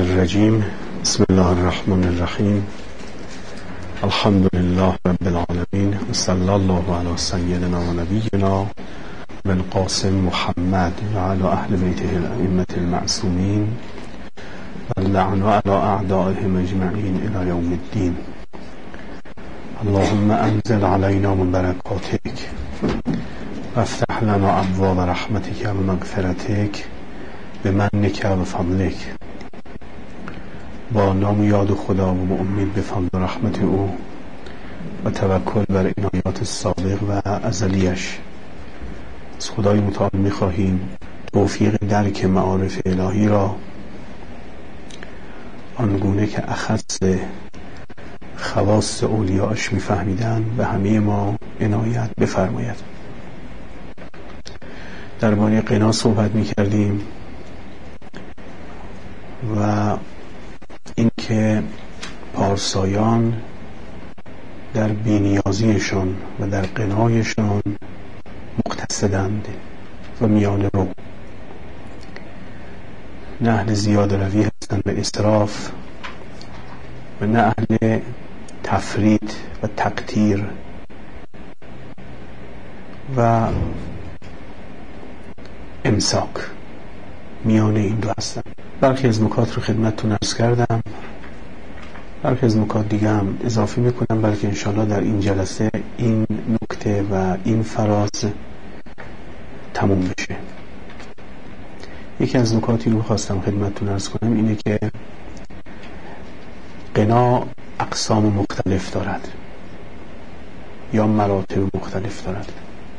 الرجیم. بسم الله الرحمن الرحیم. الحمد لله رب العالمین و صلی الله علی سیدنا و نبینا بالقاسم محمد و علی اهل بیته الائمة المعصومین و اللعن علی اعدائهم اجمعین الی یوم الدین. اللهم انزل علینا من برکاتک و افتح لنا ابواب رحمتک و مغفرتک بمنک و فضلک. با نام و یاد خدا و با امید به فضل و رحمت او و توکل بر عنایات سابق و ازلیش از خدای متعال می‌خواهیم توفیق درک معارف الهی را آنگونه که اخص خواص اولیاءش می‌فهمیدن به همه ما عنایت بفرماید. درباره قنا صحبت می‌کردیم و اینکه پارسایان در بی‌نیازیشان و در قنایشان مقتصدند و میان رو، نه اهل زیاده روی هستند به اسراف و نه اهل تفرید و تقتیر و امساک، میان این دو هستند. برخی از نکات رو خدمتتون عرض کردم، برخی از نکات دیگه هم اضافه میکنم بلکه انشاءالله در این جلسه این نکته و این فراز تموم بشه. یکی از نکاتی رو خواستم خدمتتون عرض کنم اینه که قنا اقسام مختلف دارد یا مراتب مختلف دارد.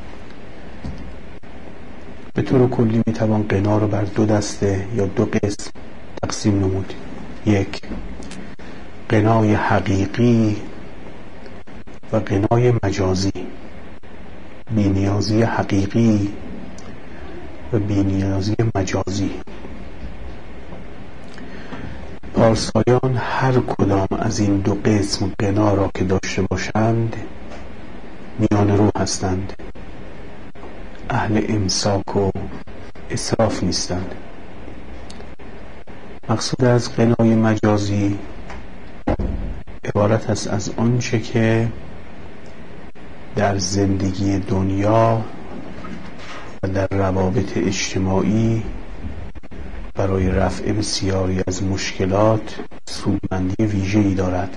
به طور کلی میتوان قنا رو بر دو دسته یا دو قسم تقسیم نمود. یک، قنای حقیقی و قنای مجازی، بی‌نیازی حقیقی و بی‌نیازی مجازی. پارسایان هر کدام از این دو قسم قنا را که داشته باشند میان رو هستند، اهل امساک و اسراف نیستند. مقصود از قنای مجازی عبارت است از آنچه که در زندگی دنیا و در روابط اجتماعی برای رفع بسیاری از مشکلات سودمندی ویژه‌ای دارد،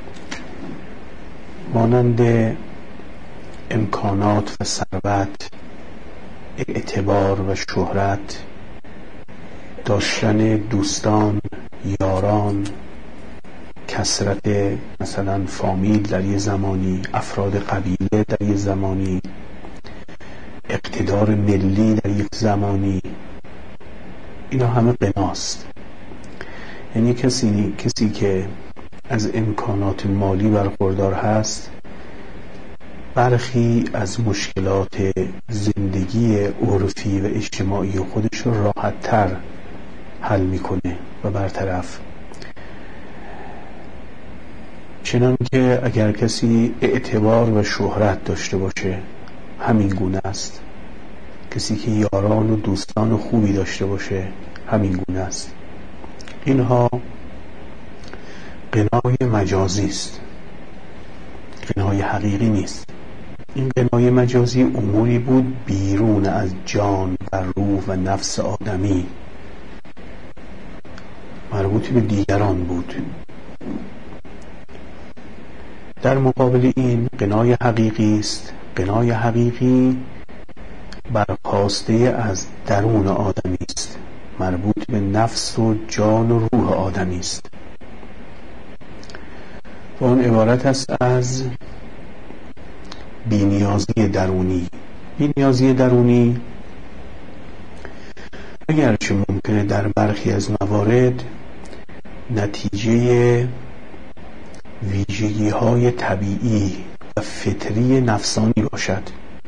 مانند امکانات و ثروت، اعتبار و شهرت، داشتن دوستان، یاران، کثرت مثلا فامیل در یه زمانی، افراد قبیله در یه زمانی، اقتدار ملی در یک زمانی. اینا همه قناست. یعنی کسی که از امکانات مالی برخوردار هست برخی از مشکلات زندگی عرفی و اجتماعی خودش رو راحت تر حل میکنه و برطرف. چنان که اگر کسی اعتبار و شهرت داشته باشه همین گونه است، کسی که یاران و دوستان خوبی داشته باشه همین گونه است. اینها قنای مجازی است، قنای حقیقی نیست. این قنای مجازی اموری بود بیرون از جان و روح و نفس آدمی، مربوط به دیگران بود. در مقابل این قنای حقیقی است. قنای حقیقی برخاسته از درون آدمی است، مربوط به نفس و جان و روح آدمی است و اون عبارت است از بی‌نیازی درونی. بی‌نیازی درونی اگرچه ممکنه در برخی از موارد نتیجه ویژگی‌های طبیعی و فطری نفسانی باشد،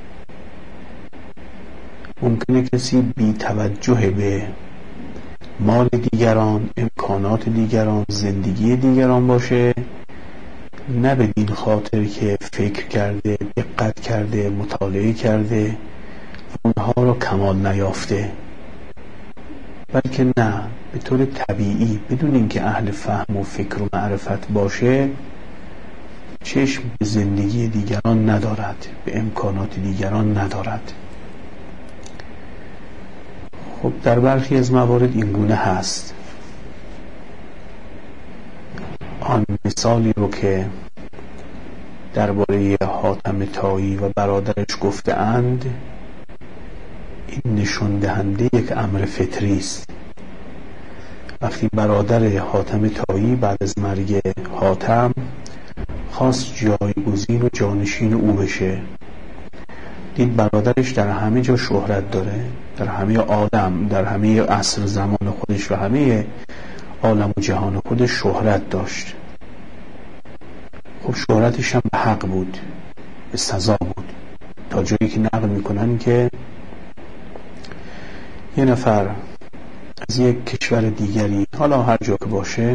ممکنه کسی بی توجه به مال دیگران، امکانات دیگران، زندگی دیگران باشه، نه بدین خاطر که فکر کرده، دقت کرده، مطالعه کرده و اونها را کمال نیافته، بلکه نه، به طور طبیعی بدون اینکه اهل فهم و فکر و معرفت باشه چشم به زندگی دیگران ندارد، به امکانات دیگران ندارد. خب در برخی از موارد این گونه هست. آن مثالی رو که درباره حاتم طایی و برادرش گفته اند، این نشون دهنده یک امر فطری است. وقتی برادر حاتم طایی بعد از مرگ حاتم خواست جایگزین و جانشین او بشه، دید برادرش در همه جا شهرت داره، در همه عالم، در همه عصر زمان خودش و همه عالم و جهان خودش شهرت داشت. خب شهرتش هم به حق بود، به سزا بود، تا جایی که نقل میکنن که یه نفر از یک کشور دیگری، حالا هر جا که باشه،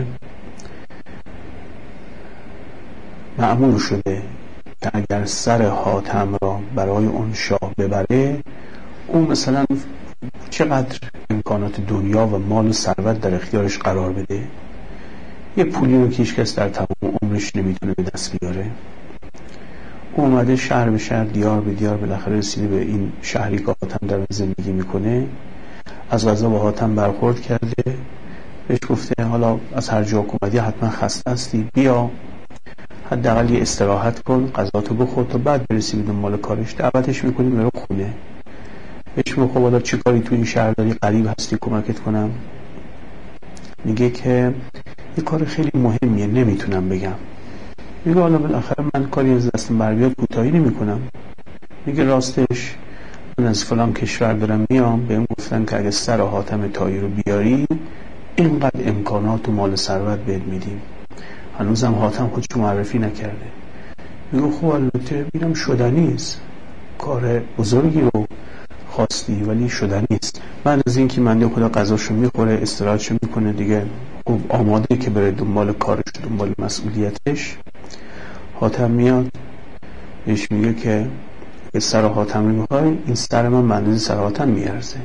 مأمور شده که اگر سر حاتم را برای اون شاه ببره، او مثلا چقدر امکانات دنیا و مال و ثروت در اختیارش قرار بده، یه پولی رو که هیچ کس در تمام عمرش نمیتونه به دست بیاره. او اومده شهر به شهر، دیار به دیار، بالاخره رسیده به این شهری که حاتم در زندگی میکنه. از قضا با حاتم برخورد کرده، بهش گفته حالا از هر جا اومدی حتما خسته هستی، بیا حداقل یه استراحت کن، غذاتو بخور تا بعد برسی به دنبال کارش. دعوتش میکنیم بره خونه. بهش میگه خب حالا چی کاری تو این شهر داری، غریب هستی، کمکت کنم؟ میگه که یه کار خیلی مهمیه، نمیتونم بگم. میگه حالا بالاخره من کاری از دستم بر بیاد کوتاهی نمیکنم. میگه راستش من از فلان کشور دارم میام، بهم گفتن که اگه سر حاتم طایی رو بیاری اینقدر امکانات و مال ثروت بهت میدیم. هنوزم حاتم خودش معرفی نکرده. میگه خب البته میرم، شدنی است، کار بزرگی رو خواستی ولی شدنی است. بعد از اینکه منده خدا غذاشو میخوره، استراحتشو میکنه، دیگه خوب آماده که بره دنبال کارش، دنبال مسئولیتش، حاتم میاد بهش میگه که سر حاتم رو میخوای، این سر من اندازه سر حاتم میارزه.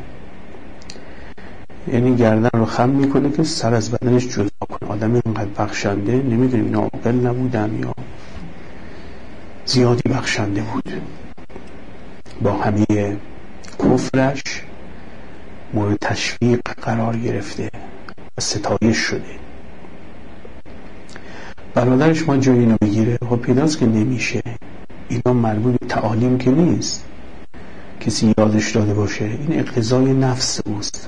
یعنی گردن رو خم میکنه که سر از بدنش جدا کنه. آدم اینقدر بخشنده، نمیدونیم اینا عاقل نبودن یا زیادی بخشنده بود، با همه کفرش مورد تشویق قرار گرفته و ستایش شده. برادرش ما جایی اینو بگیره، خب پیداست که نمیشه. اینا مربوط به تعالیم که نیست کسی یادش داده باشه، این اقتضای نفس اوست.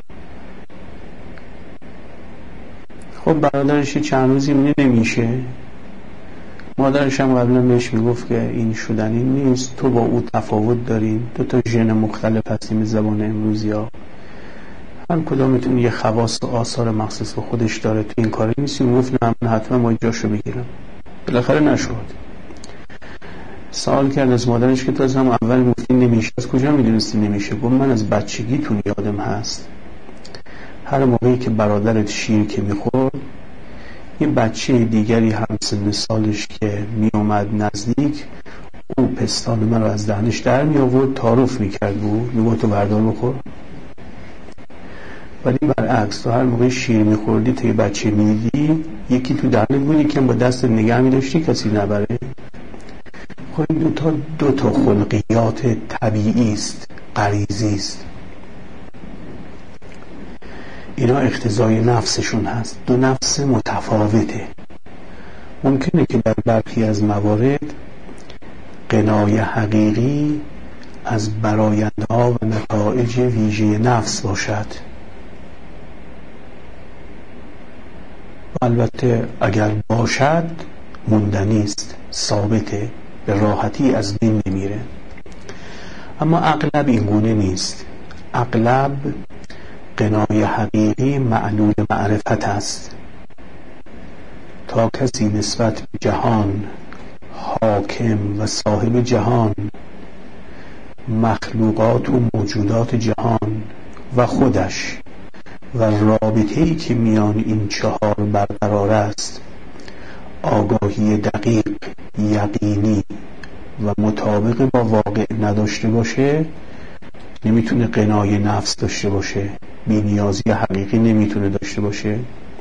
خب برادرش چند روزی میونه نمیشه. مادرش هم قبلا بهش میگفت که این شدنی نیست، تو با او تفاوت دارین، دو تا ژن مختلف هستیم زبان امروزی ها، هر کدامتون یه خواص و آثار مخصوص به خودش داره، تو این کاری نیستی. گفت نه، من حتما باید جاشو بگیرم. بالاخره نشد. سوال کرد از مادرش که تو از هم اول گفتی نمیشه، از کجا میدونستی نمیشه؟ گفت من از بچگیتون یادم هست هر موقعی که برادرت شیر که میخورد، یه بچه دیگری همسن سالش که میومد نزدیک، او پستان من رو از دهنش در می آورد، تعارف میکرد، میگفت تو بردار بخور. ولی برعکس، تو هر موقع شیر میخوردی تا یه بچه میدی، یکی تو دهنت بودی که با دست نگه میداشتی کسی نبره. خب این دو تا خلقیات طبیعی است، غریزی است. اینا اقتضای نفسشون هست، دو نفس متفاوته. ممکنه که در برخی از موارد قنای حقیقی از برآیندها و نتایج ویژه نفس باشد، و البته اگر باشد موندنی است، ثابته، به راحتی از بین نمیره. اما اغلب این گونه نیست. اغلب قنای حقیقی معلول معرفت است. تا کسی نسبت به جهان، حاکم و صاحب جهان، مخلوقات و موجودات جهان و خودش و رابطه‌ای که میان این چهار برقرار است، آگاهی دقیق، یقینی و مطابق با واقع نداشته باشه، نمیتونه قنای نفس داشته باشه، بی‌نیازی حقیقی نمیتونه داشته باشه.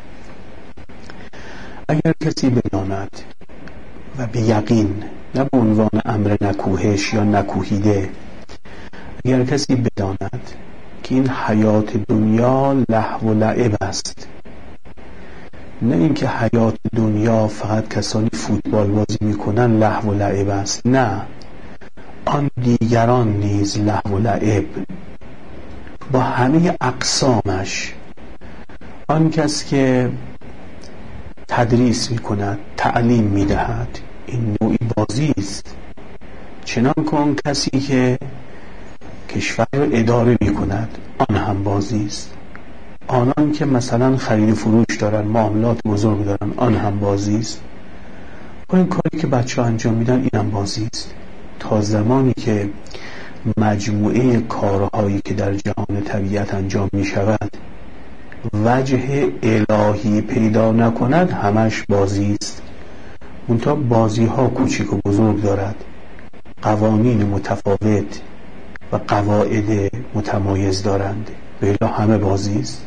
اگر کسی بداند و به یقین، نه به عنوان امر نکوهش یا نکوهیده، اگر کسی بداند که این حیات دنیا لهو و لعب است، نه اینکه حیات دنیا فقط کسانی فوتبال بازی میکنن لهو و لعب است، نه، آن دیگران نیز لهو و لعب با همه اقسامش. آن کس که تدریس میکند، تعلیم میدهد، این نوعی بازی است. چنان که اون کسی که کشور رو اداره میکند، آن هم بازی است. آنان که مثلا خرید و فروش دارن، معاملات بزرگ دارن، آن هم بازی است. و این کاری که بچه ها انجام میدن، این هم بازی است. تا زمانی که مجموعه کارهایی که در جهان طبیعت انجام میشود وجه الهی پیدا نکند، همش بازی است. منتها بازی ها کوچک و بزرگ دارد، قوانین متفاوت و قواعد متمایز دارند، و الا همه بازی است.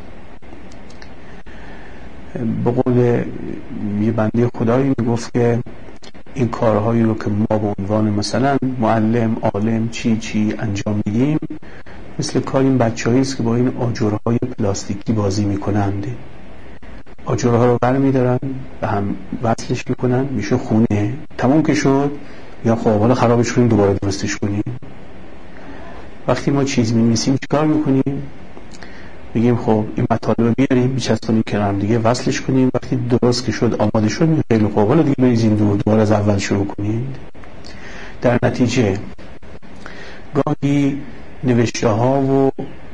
به قول یه بنده خدایی میگفت که این کارهایی رو که ما به عنوان مثلا معلم، عالم، چی انجام میدیم، مثل کار این بچه‌هایی است که با این آجرهای پلاستیکی بازی میکنند. آجرها رو برمی‌دارن، به هم وصلش میکنن، میشه خونه. تمام که شد، یا خب حالا خرابش کنیم، دوباره درستش کنیم. وقتی ما چیز می‌نویسیم چیکار میکنیم؟ میگیم خب این مطالب رو بیاریم، بچسبونیم کنار هم دیگه، وصلش کنیم. وقتی درست که شد، آماده شد، میگیم خیلی خوب، حالا دیگه بریزیم دور، دوباره از اول شروع کنیم. در نتیجه گاهی نوشته ها و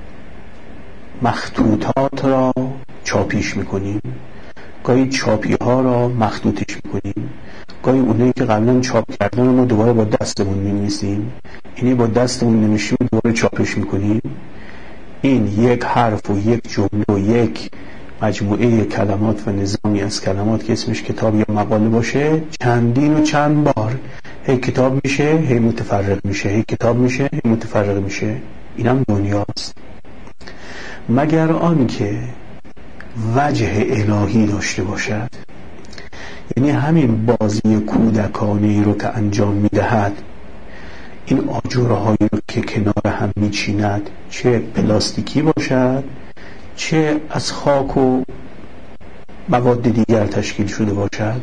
مخطوطات را چاپیش میکنیم، گاهی چاپی ها را مخطوطش میکنیم، گاهی اونایی که قبلا چاپ کردن رو ما دوباره با دستمون می‌نویسیم، اینی با دستمون نمیشیم دوباره چاپش میکنیم. این یک حرف و یک جمله و یک مجموعه کلمات و نظامی از کلمات که اسمش کتاب یا مقاله باشه، چندین و چند بار هی کتاب میشه، هی متفرق میشه، هی کتاب میشه، هی متفرق میشه. اینم دنیاست. مگر آن که وجه الهی داشته باشد، یعنی همین بازی کودکانه رو که انجام میدهد، این آجرهایی رو که کنار هم میچیند، چه پلاستیکی باشد چه از خاک و مواد دیگر تشکیل شده باشد،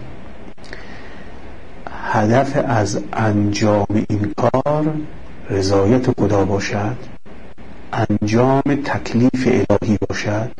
هدف از انجام این کار رضایت خدا باشد، انجام تکلیف الهی باشد،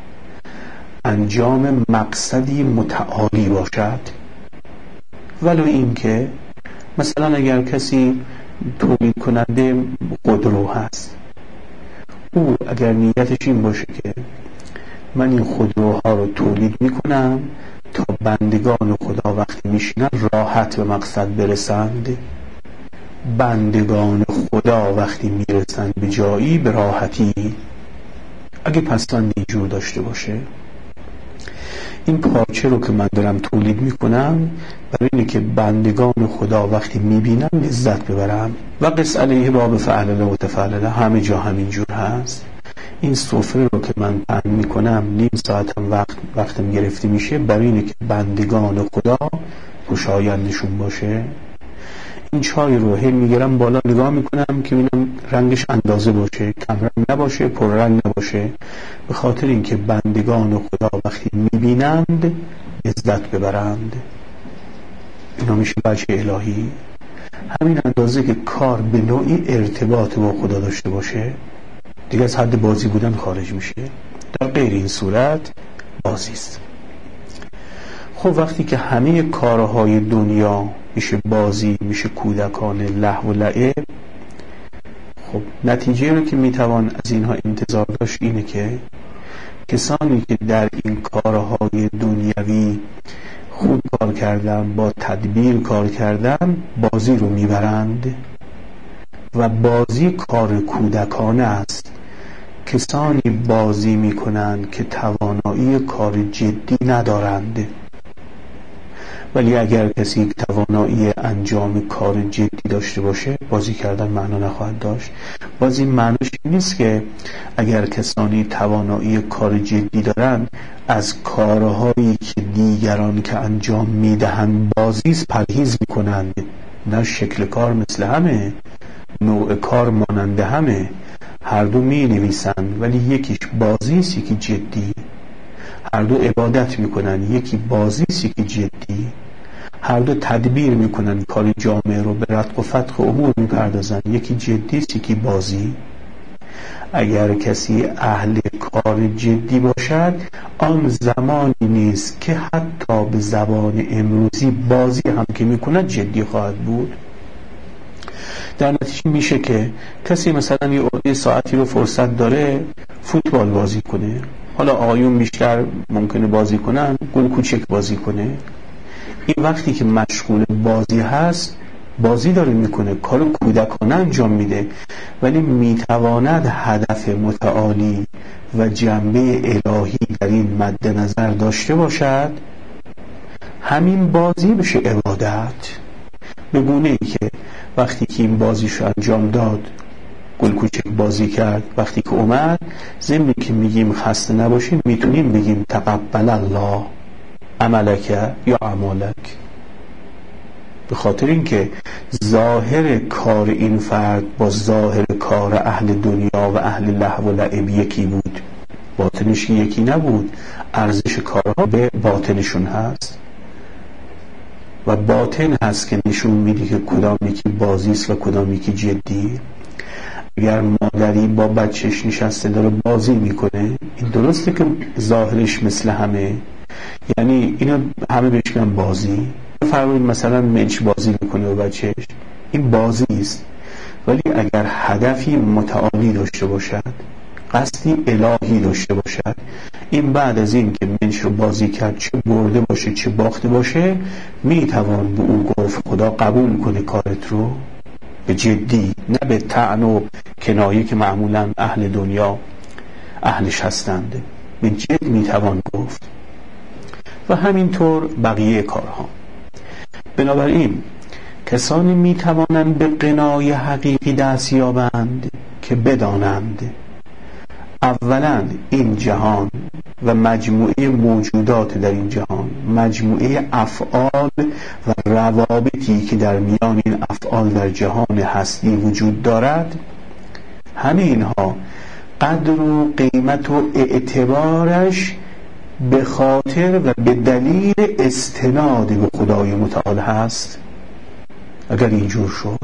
انجام مقصدی متعالی باشد. ولو این که مثلا اگر کسی تولید کننده خودرو هست، او اگر نیتش این باشه که من این خودروها رو تولید میکنم تا بندگان خدا وقتی میشینن راحت به مقصد برسند، بندگان خدا وقتی میرسند به جایی به راحتی، اگه پسند اینجور داشته باشه، این پارچه رو که من دارم تولید میکنم برای اینه که بندگان خدا وقتی میبینن لذت ببرم. و قس علیه باب فعلله و تفعلله، همه جا همینجور هست. این سفره رو که من پهن میکنم، نیم ساعت هم وقتم گرفته میشه برای اینه که بندگان خدا خوشایندشون باشه. این چای رو هی میگیرم بالا نگاه میکنم که ببینم رنگش اندازه باشه، کم رنگ نباشه، پر رنگ نباشه، به خاطر اینکه بندگان خدا وقتی میبینند لذت ببرند. اینا میشه وجه الهی. همین اندازه که کار به نوعی ارتباط با خدا داشته باشه، دیگه از حد بازی بودن خارج میشه. در غیر این صورت بازی است. خب وقتی که همه کارهای دنیا میشه بازی، میشه کودکانه، لهو و لعب، خب نتیجه رو که میتوان از اینها انتظار داشت اینه که کسانی که در این کارهای دنیوی خوب کار کردن، با تدبیر کار کردن، بازی رو میبرند و بازی کار کودکانه است. کسانی بازی میکنند که توانایی کار جدی ندارند. ولی اگر کسی توانایی انجام کار جدی داشته باشه، بازی کردن معنا نخواهد داشت. بازی معنیش نیست که اگر کسانی توانایی کار جدی دارن از کارهایی که دیگران که انجام میدهند بازیست پرهیز میکنند. نه، شکل کار مثل همه، نوع کار ماننده همه، هر دو می نویسند ولی یکیش بازیست یکی جدی. هر دو عبادت میکنن، یکی بازیست یکی جدی. هر دو تدبیر میکنن، کار جامعه رو به رتق و فتق امور میپردازن، یکی جدیست یکی بازی. اگر کسی اهل کار جدی باشد، آن زمانی نیست که حتی به زبان امروزی بازی هم که میکند جدی خواهد بود. در نتیجه میشه که کسی مثلا یه ساعتی رو فرصت داره فوتبال بازی کنه. حالا آقایون بیشتر ممکنه بازی کنن، گل کوچک بازی کنه. این وقتی که مشغول بازی هست بازی داره میکنه، کار کودکانه انجام میده، ولی میتواند هدف متعالی و جنبه الهی در این مد نظر داشته باشد. همین بازی بشه عبادت، به گونه ای که وقتی که این بازیشو انجام داد، گل کوچک بازی کرد، وقتی که اومد ضمن که میگیم خسته نباشیم میتونیم بگیم تقبل الله عملک یا اعمالک، به خاطر اینکه ظاهر کار این فرد با ظاهر کار اهل دنیا و اهل لهو و لعب یکی بود، باطنش یکی نبود. ارزش کارها به باطنشون هست و باطن هست که نشون میده که کدام یکی بازیست و کدام یکی جدی. اگر مادری با بچهش نشسته داره بازی میکنه، این درسته که ظاهرش مثل همه، یعنی اینا همه بهش میگن بازی. فرمایید مثلا منچ بازی میکنه و بچهش، این بازی است. ولی اگر هدفی متعالی داشته باشد، قصدی الهی داشته باشد، این بعد از این که منچ رو بازی کرد، چه برده باشه چه باخته باشه، میتوان به او گفت خدا قبول کنه کارت رو به جدی، نه به طعن و کنایه که معمولا اهل دنیا اهلش هستند. به جد میتوان گفت و همینطور بقیه کارها. بنابراین کسانی میتوانند به غنای حقیقی دست یابند که بدانند اولا این جهان و مجموعه موجودات در این جهان، مجموعه افعال و روابطی که در میان این افعال در جهان هستی وجود دارد، همه اینها قدر و قیمت و اعتبارش به خاطر و به دلیل استناد به خدای متعال هست. اگر اینجور شد،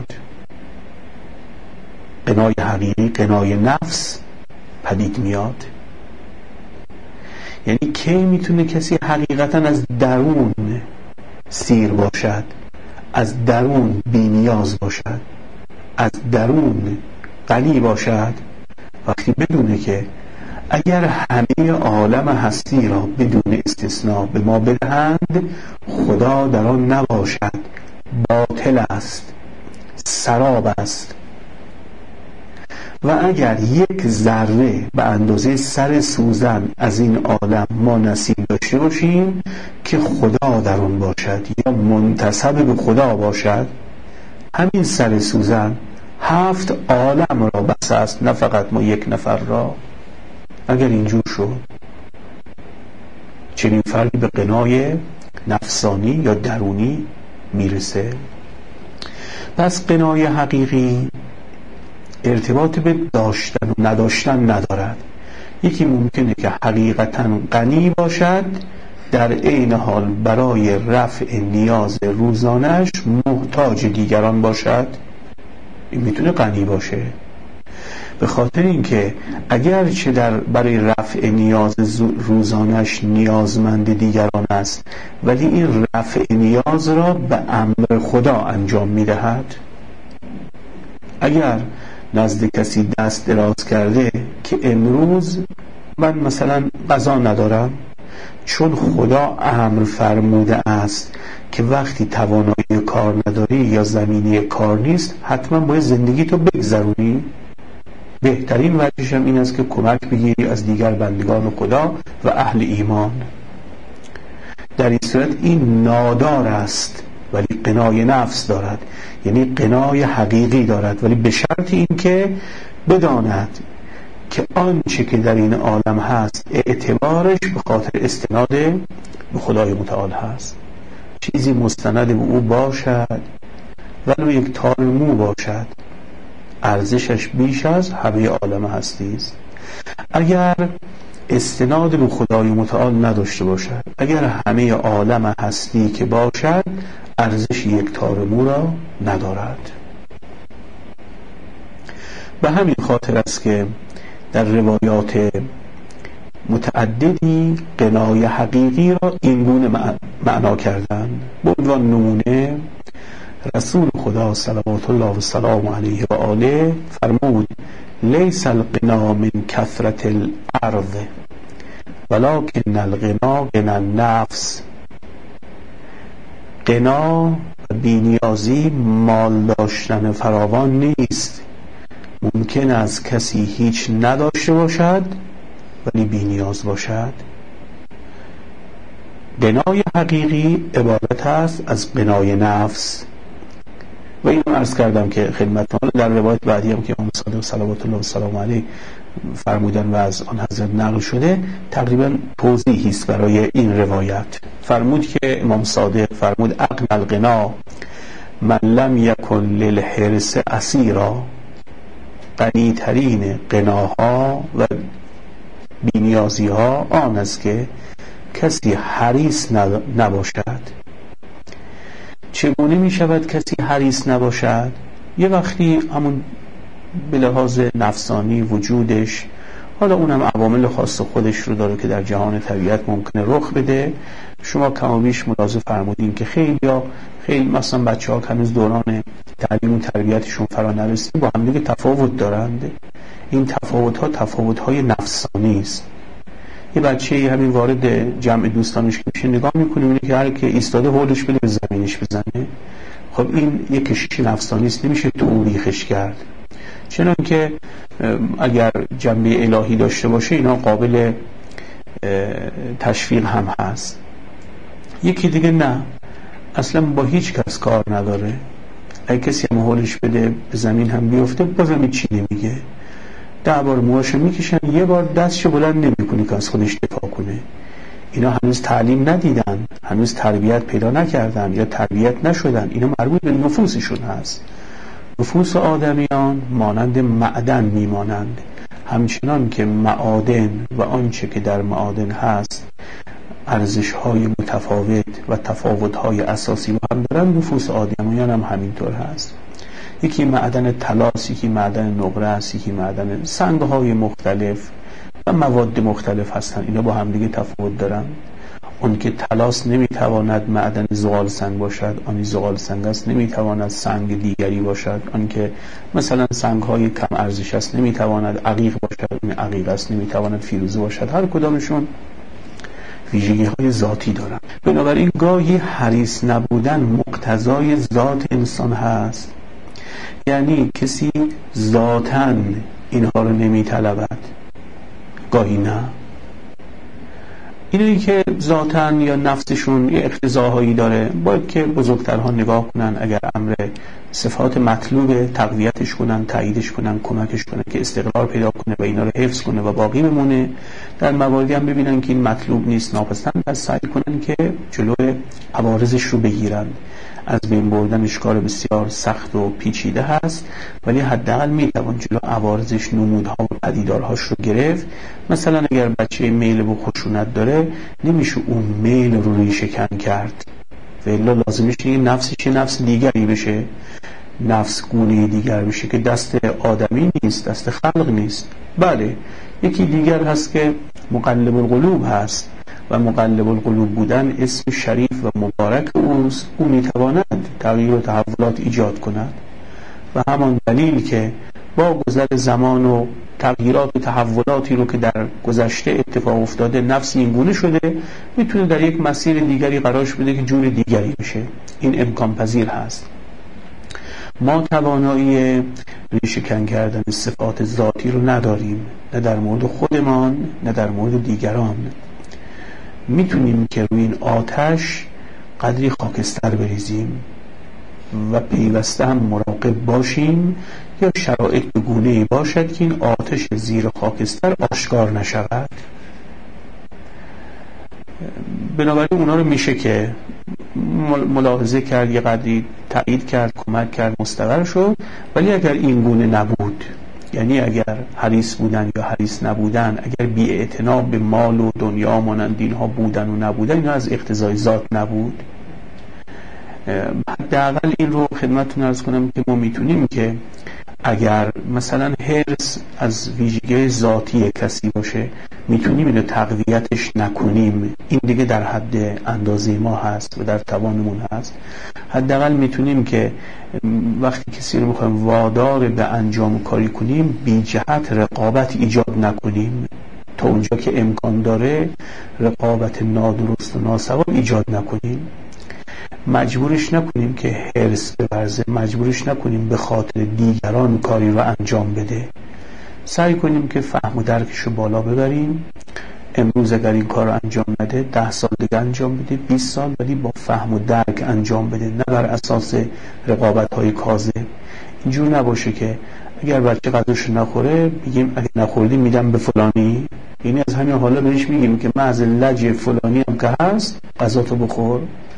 قنای حقیقی، قنای نفس پدید میاد. یعنی کی میتونه کسی حقیقتا از درون سیر باشد، از درون بی نیاز باشد، از درون غنی باشد؟ وقتی بدونه که اگر همه عالم هستی را بدون استثناء به ما بدهند، خدا در آن نباشد، باطل است، سراب است. و اگر یک ذره به اندازه سر سوزن از این عالم ما نصیب داشته باشیم که خدا در آن باشد یا منتسب به خدا باشد، همین سر سوزن 7 عالم را بس است، نه فقط ما یک نفر را. اگر اینجور شد، چنین فردی به قنای نفسانی یا درونی میرسه. پس قنای حقیقی ارتباط به داشتن و نداشتن ندارد. یکی ممکنه که حقیقتا غنی باشد، در عین حال برای رفع نیاز روزانش محتاج دیگران باشد. این میتونه غنی باشه، به خاطر اینکه اگرچه برای رفع نیاز روزانش نیازمند دیگران است، ولی این رفع نیاز را به امر خدا انجام میدهد. اگر نزد کسی دست دراز کرده که امروز من مثلا غذا ندارم، چون خدا امر فرموده است که وقتی توانایی کار نداری یا زمینه کار نیست حتما باید زندگی تو بگذرونی، بهترین وجهش هم این است که کمک بگیری از دیگر بندگان خدا و اهل ایمان. در این صورت این نادار است ولی قنای نفس دارد، یعنی قنای حقیقی دارد، ولی به شرط این که بداند که آنچه که در این عالم هست اعتبارش به خاطر استناد به خدای متعال هست. چیزی مستند به او باشد ولو یک تار مو باشد، ارزشش بیش از همه عالم هستی است. اگر استناد به خدای متعال نداشته باشد، اگر همه عالم هستی که باشد، ارزش یک تار مو را ندارد. به همین خاطر است که در روایات متعددی قنای حقیقی را این گونه معنا کردن. به عنوان نمونه رسول خدا صلوات الله و سلام علیه و آله فرمود: لیس الغنا من کثرت الارض ولکن الغنا غنی النفس. غنا و بی‌نیازی مال داشتن فراوان نیست. ممکن است کسی هیچ نداشته باشد ولی بی‌نیاز باشد. غنای حقیقی عبارت است از غنای نفس. و اینو عرض کردم که خدمتتون در روایت بعدی هم که امام صادق صلوات الله و سلام علیه فرمودن و از آن حضرت نقل شده، تقریبا توضیحی است برای این روایت. فرمود که امام صادق فرمود: اغنى الغنا من لم یکن للحرص اسیرا. غنی ترین غناها و بی‌نیازی ها آن است که کسی حریص نباشد. چگونه می شود کسی حریص نباشد؟ یه وقتی همون به لحاظ نفسانی وجودش، حالا اونم عوامل خاص خودش رو داره که در جهان طبیعت ممکنه رخ بده. شما کم و بیش ملاحظه فرمودین که خیلی مثلا بچه ها که هنوز دوران تعلیم و تربیتشون فرا نرسیده با هم دیگه تفاوت دارند. این تفاوت های نفسانی است. یه بچه همین وارد جمع دوستانش که میشه نگاه میکنه میبینه که هر که ایستاده حولش بده به زمینش بزنه. خب این یک کشش نفسانی است، نمیشه توریخش کرد. چنان که اگر جنبه الهی داشته باشه اینا قابل تشویق هم هست. یکی دیگه نه، اصلا با هیچ کس کار نداره. اگه کسی هم حولش بده به زمین هم بیفته بازم چی نمیگه. 10 بار موهاشو میکشن، یه بار دستشو بلند نمیکنه که از خودش دفاع کنه. اینا هنوز تعلیم ندیدن، هنوز تربیت پیدا نکردن یا تربیت نشدن. اینا مربوط به نفوسشون هست. نفوس آدمیان مانند معدن میمانند، همچنان که معادن و آنچه که در معادن هست ارزش‌های متفاوت و تفاوت‌های اساسی با هم دارن، نفوس آدمیان هم همینطور هست. یکی معدن طلاست، یکی معدن نقره است، یکی معدن سنگ‌های مختلف و مواد مختلف هستن. اینا با هم دیگه تفاوت دارن. اون که طلاست نمیتواند معدن زغال سنگ باشد، آنی زغال سنگ است نمیتواند سنگ دیگری باشد. آن که مثلا سنگ‌های کم ارزش است نمیتواند عقیق باشد، اون عقیق است نمیتواند فیروزه باشد. هر کدامشون ویژگی‌های ذاتی دارن. بنابراین گاهی حریص نبودن مقتضای ذات انسان هست. یعنی کسی ذاتاً اینها رو نمیطلبد، گاهی نه. اینایی که ذاتاً یا نفسشون یه اقتضاهایی داره باید که بزرگترها نگاه کنن، اگر امر صفات مطلوب تقویتش کنن، تاییدش کنن، کمکش کنن که استقرار پیدا کنه و اینا رو حفظ کنه و باقی بمونه. در مواردی هم ببینن که این مطلوب نیست، ناپسند، پس سعی کنن که جلوی عوارضش رو بگیرن. از بین بردنش کار بسیار سخت و پیچیده هست، ولی حداقل میتوان جلو عوارضش، نمودها و پدیدارهاش رو گرفت. مثلا اگر بچه میل به خشونت داره، نمیشه اون میل رو ریشه کن کرد، ولی لازمش یه نفسش نفس دیگری بشه، نفس گونه دیگر بشه که دست آدمی نیست، دست خلق نیست. بله، یکی دیگر هست که مقلب القلوب هست و مقلب القلوب بودن اسم شریف و مبارک اوست. او میتواند تغییر و تحولات ایجاد کند و همان دلیل که با گذر زمان و تغییرات و تحولاتی رو که در گذشته اتفاق افتاده نفس این گونه شده، میتونه در یک مسیر دیگری قرارش بده که جور دیگری بشه. این امکان پذیر هست. ما توانایی ریشه کن کردن صفات ذاتی رو نداریم، نه در مورد خودمان نه در مورد دیگران. میتونیم که روی این آتش قدری خاکستر بریزیم و پیوسته هم مراقب باشیم یا شرایط به گونه‌ای باشد که این آتش زیر خاکستر آشکار نشود. بنابراین اونا رو میشه که ملاحظه کرد، یه قدری تایید کرد، کمک کرد، مستقر شد. ولی اگر این گونه نبود، یعنی اگر حریص بودن یا حریص نبودن، اگر بی‌اعتنا به مال و دنیا مانند اینها بودن و نبودن، اینا از اقتضای ذات نبود. حداقل این رو خدمتتون عرض کنم که ما میتونیم که اگر مثلا حرص از ویژگی ذاتی کسی باشه، میتونیم اینو تقویتش نکنیم، این دیگه در حد اندازه ما هست و در توانمون هست. حداقل میتونیم که وقتی کسی رو میخوایم وادار به انجام کاری کنیم، بی جهت رقابت ایجاد نکنیم، تا اونجا که امکان داره رقابت نادرست و ناسواب ایجاد نکنیم. مجبورش نکنیم که حرص بورزه، مجبورش نکنیم به خاطر دیگران کاری رو انجام بده. سعی کنیم که فهم و درکش رو بالا ببریم. امروز اگر این کار رو انجام نده، 10 سال دیگه انجام بده، 20 سال، ولی با فهم و درک انجام بده، نه بر اساس رقابت‌های کاذب. اینجور نباشه که اگر بچه غذاش نخوره بگیم اگه نخوردی میدم به فلانی. یعنی از همین حالا بهش میگیم که محض لج فلانی هم که هست غذاتو بخور.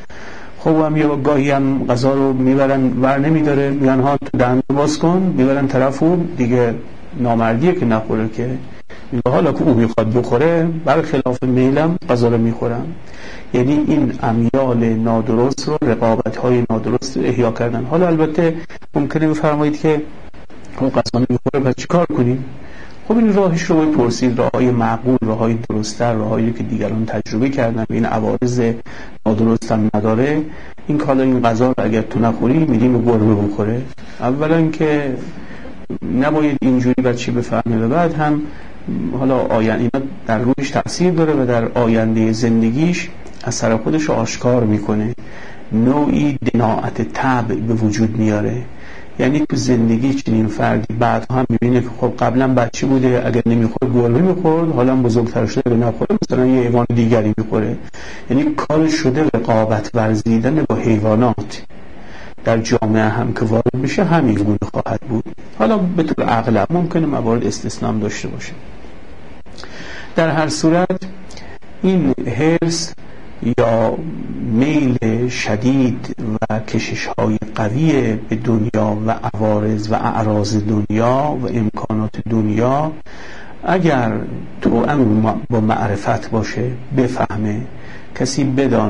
خب هم یه گاهی هم غذا رو میبرن ور نمیداره، میگن ها تو دهن باز کن، میبرن طرفو، دیگه نامردیه که نخوره که. میگه حالا که او میخواد بخوره، برخلاف میلم غذا رو میخورم. یعنی این امیال نادرست رو، رقابت‌های نادرست رو احیا کردن. حالا البته ممکنه بفرمایید که اون غذا نمیخوره پس چی کار کنیم؟ خب این راهش رو بپرسید، راههای معقول، راههای درست‌تر، راههایی که دیگران تجربه کردن، این عوارض نادرست هم نداره. این کالا این غذا رو اگر تو نخوری میدیم به گربه بخوره. اولا که نباید اینجوری بچه بفهمه و بعد هم حالا آینده اینا در رویش تأثیر داره و در آینده زندگیش اثر خودش رو آشکار میکنه. نوعی دناعت طبع به وجود میاره. یعنی تو زندگی چنین فردی بعد هم میبینه که خب قبلا بچه بوده اگر نمیخورد گربه میخورد، حالا بزرگتر شده اگر نخوره مثلا یه حیوان دیگری میخوره. یعنی کار شده رقابت ورزیدن با حیوانات. در جامعه هم که وارد بشه همین گونه خواهد بود. حالا به طور اغلب، ممکنه موارد استثناء هم داشته باشه. در هر صورت این حرص یا میل شدید و کشش‌های قوی به دنیا و عوارض و اعراض دنیا و امکانات دنیا، اگر توأم با معرفت باشه، بفهمه، کسی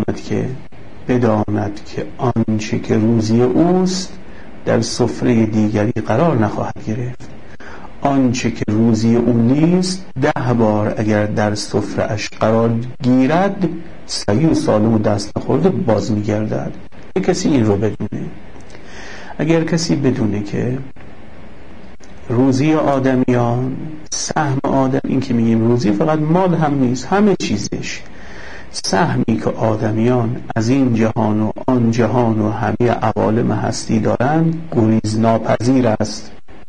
بداند که آنچه که روزی اوست در سفره دیگری قرار نخواهد گرفت، آنچه که روزی او نیست 10 بار اگر در سفره اش قرار گیرد صحیح و سالم و دست نخورده باز میگردد. کسی این رو بدونه. اگر کسی بدونه که روزی آدمیان، سهم آدم، این که میگیم روزی فقط مال هم نیست، همه چیزش، سهمی که آدمیان از این جهان و آن جهان و همه عوالم هستی دارند گریز ناپذیر است.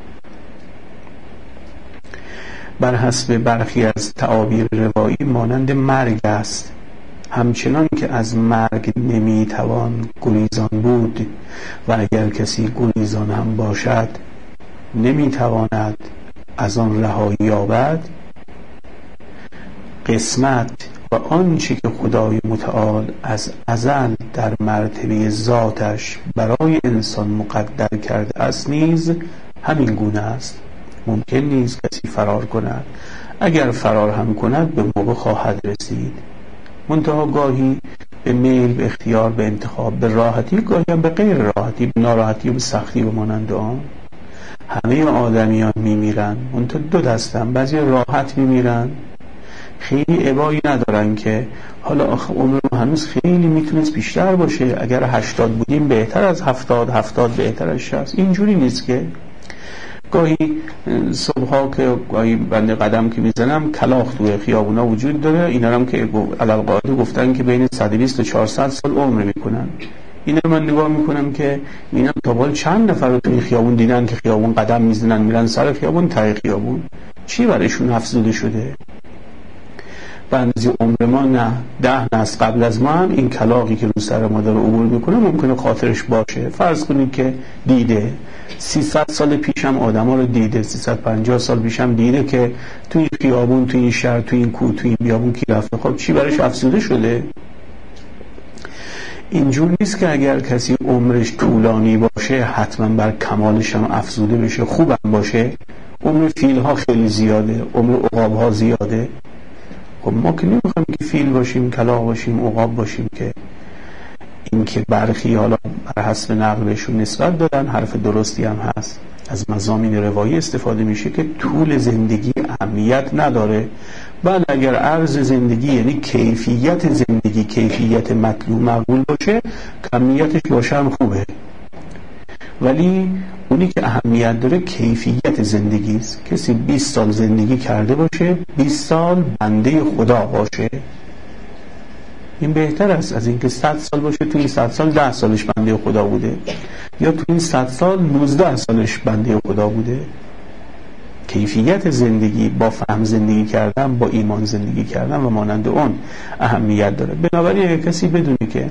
بر حسب برخی از تعابیر روایی مانند مرگ است. همچنان که از مرگ نمیتوان گریزان بود و اگر کسی گریزان هم باشد نمیتواند از آن رهایی یابد، قسمت و آنچه که خدای متعال از ازل در مرتبه ذاتش برای انسان مقدر کرده است نیز همین گونه است. ممکن نیست کسی فرار کند. اگر فرار هم کند به موقع خواهد رسید. منتها گاهی به میل، به اختیار، به انتخاب، به راحتی، گاهی هم به غیر راحتی، به ناراحتی و به سختی و مانند آن. همه آدمیان میمیرن، منتها 2 دستن. بعضی راحت میمیرن، خیلی ابایی ندارن که حالا آخه عمر هنوز خیلی میتونست بیشتر باشه، اگر 80 بودیم بهتر از 70، 70 بهتر از 60. اینجوری نیست که گاهی صبحا که گاهی بنده قدم که میزنم کلاغ توی خیابونا وجود داره. اینا هم که علالقاعده گفتن که بین 120 تا 400 سال عمر میکنن. اینا من نگاه میکنم که اینا تا بال چند نفر رو توی خیابون دیدن که خیابون قدم میزنن، میرن سر خیابون، ته خیابون. چی برایشون افزوده شده؟ به اندازه عمر ما نه 10 نسل قبل از ما هم این کلاغی که رو سر ما داره عبور میکنه ممکنه خاطرش باشه. فرض کنید که دیده 300 سال پیش هم آدم ها رو دیده، 350 سال پیش هم دیده که تو این خیابون، تو این شهر، تو این کوه، تو این بیابون کی رفته. خب چی براش افسوده شده؟ اینجور نیست که اگر کسی عمرش طولانی باشه حتما بر کمالش هم افزوده بشه، خوبم باشه. عمر فیل ها خیلی زیاده، عمر عقاب ها زیاده. خب ما که نمیخوایم که فیل باشیم، کلاغ باشیم، عقاب باشیم. که این که برخی حالا بر حسب نقل بهشون نسبت دادن، حرف درستی هم هست، از مضامین روایی استفاده میشه که طول زندگی اهمیت نداره. بله اگر عرض زندگی یعنی کیفیت زندگی کیفیت مطلوب مقبول باشه، کمیتش باشه هم خوبه، ولی اونی که اهمیت داره کیفیت زندگی است. کسی 20 سال زندگی کرده باشه، 20 سال بنده خدا باشه، این بهتر است از اینکه 100 سال باشه تو این 100 سال 10 سالش بنده خدا بوده، یا تو این 100 سال 19 سالش بنده خدا بوده. کیفیت زندگی، با فهم زندگی کردن، با ایمان زندگی کردن و مانند اون اهمیت داره. بنابراین اگه کسی بدونه که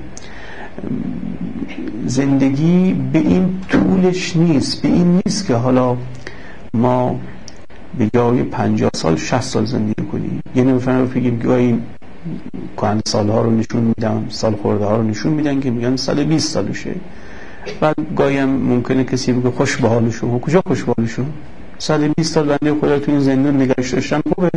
زندگی به این طولش نیست، به این نیست که حالا ما به جای 50 سال 60 سال زندگی کنیم. یعنی مثلا بگیم که این کهن سالها رو نشون میدن، سال خورده ها رو نشون میدن که میگن 120 سالشه. بعد گاهی هم ممکنه کسی بگه خوش به حالشون. کجا خوش به حالشون؟ 120 سال بنده خدا تو این زندان نگهش داشتن خوبه؟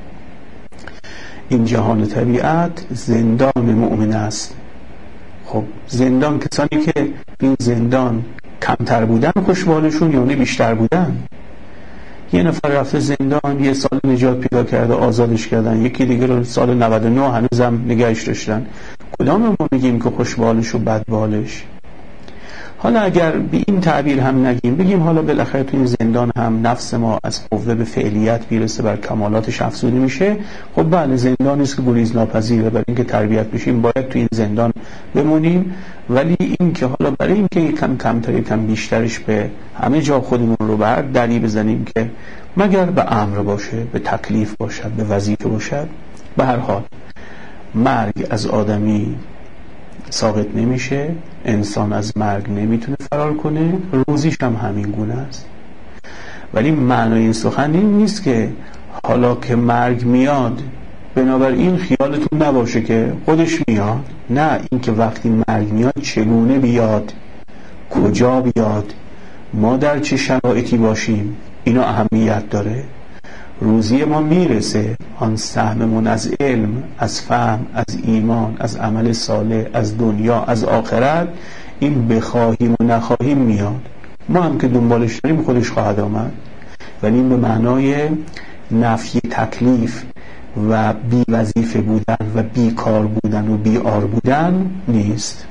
این جهان طبیعت زندان مؤمن است. خب زندان کسانی که این زندان کمتر بودن خوش به حالشون یا بیشتر بودن؟ یه نفر رفته زندان، یه سال نجات پیدا کرده، آزادش کردن، یکی دیگه رو سال 99 هنوزم نگهش داشتن. کدام ما میگیم که خوش به حالش و بد به حالش؟ حالا اگر به این تعبیر هم نگیم، بگیم حالا بالاخره تو این زندان هم نفس ما از قوه به فعلیت بیرسه، بر کمالاتش افزوده میشه. خب بله زندان نیست که گریز ناپذیره، برای اینکه تربیت بشیم باید تو این زندان بمونیم. ولی این که حالا برای اینکه یکم کمتر یکم بیشترش به همه جا خودمون رو بر دری بزنیم که مگر به امر باشه، به تکلیف باشد، به وظیفه باشد. به هر حال مرگ از آدمی ثابت نمیشه، انسان از مرگ نمیتونه فرار کنه، روزیش هم همین گونه است. ولی معنای این سخن این نیست که حالا که مرگ میاد بنابراین خیالتون نباشه که خودش میاد. نه، این که وقتی مرگ میاد چگونه بیاد، کجا بیاد، ما در چه شرایطی باشیم، اینا اهمیت داره. روزی ما میرسه، آن سهممون از علم، از فهم، از ایمان، از عمل صالح، از دنیا، از آخرت، این بخواهیم و نخواهیم میاد. ما هم که دنبالش داریم خودش خواهد آمد، ولی این به معنای نفی تکلیف و بی وظیفه بودن و بی کار بودن و بی آر بودن نیست.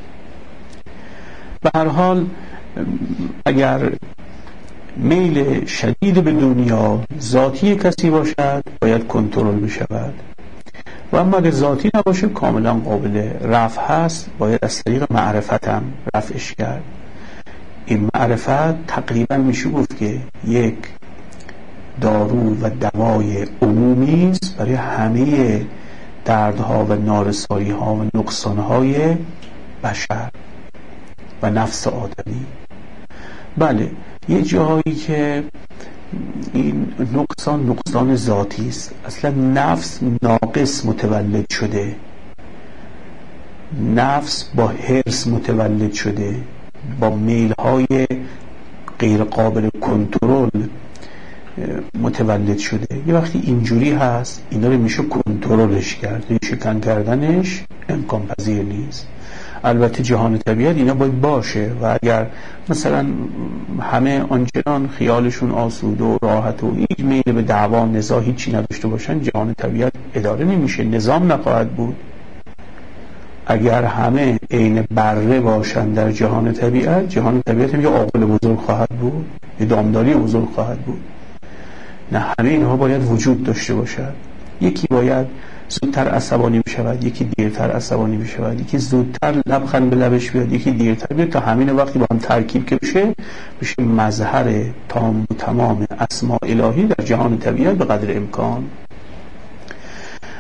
به هر حال اگر میل شدید به دنیا ذاتی کسی باشد باید کنترل بشود، و اما اگر ذاتی نباشه کاملا قابل رفع هست، باید از طریق معرفت هم رفعش کرد. این معرفت تقریبا میشه گفت که یک دارو و دوای عمومی است برای همه دردها و نارسایی ها و نقصان های بشر و نفس آدمی. بله یه جایی که این نقصان ذاتی است، اصلا نفس ناقص متولد شده، نفس با حرص متولد شده، با میلهای غیر قابل کنترل متولد شده. یه وقتی اینجوری هست اینا رو میشه کنترلش کرد، شکن کردنش امکان پذیر نیست. البته جهان طبیعت اینا باید باشه، و اگر مثلا همه آنچنان خیالشون آسوده و راحت و هیچ میل به دعوا نزاع هیچی نداشته باشن، جهان طبیعت اداره نمیشه، نظام نخواهد بود. اگر همه عین بره باشن در جهان طبیعت هم یه عاقل بزرگ خواهد بود، یه دامداری بزرگ خواهد بود. نه، همه اینها باید وجود داشته باشد. یکی باید زودتر عصبانی بشود، یکی دیرتر عصبانی بشود، یکی زودتر لبخند به لبش بیاد، یکی دیرتر بیاد، تا همین وقتی با هم ترکیب که بشه مظهر تام و تمام اسماء الهی در جهان طبیعت به قدر امکان.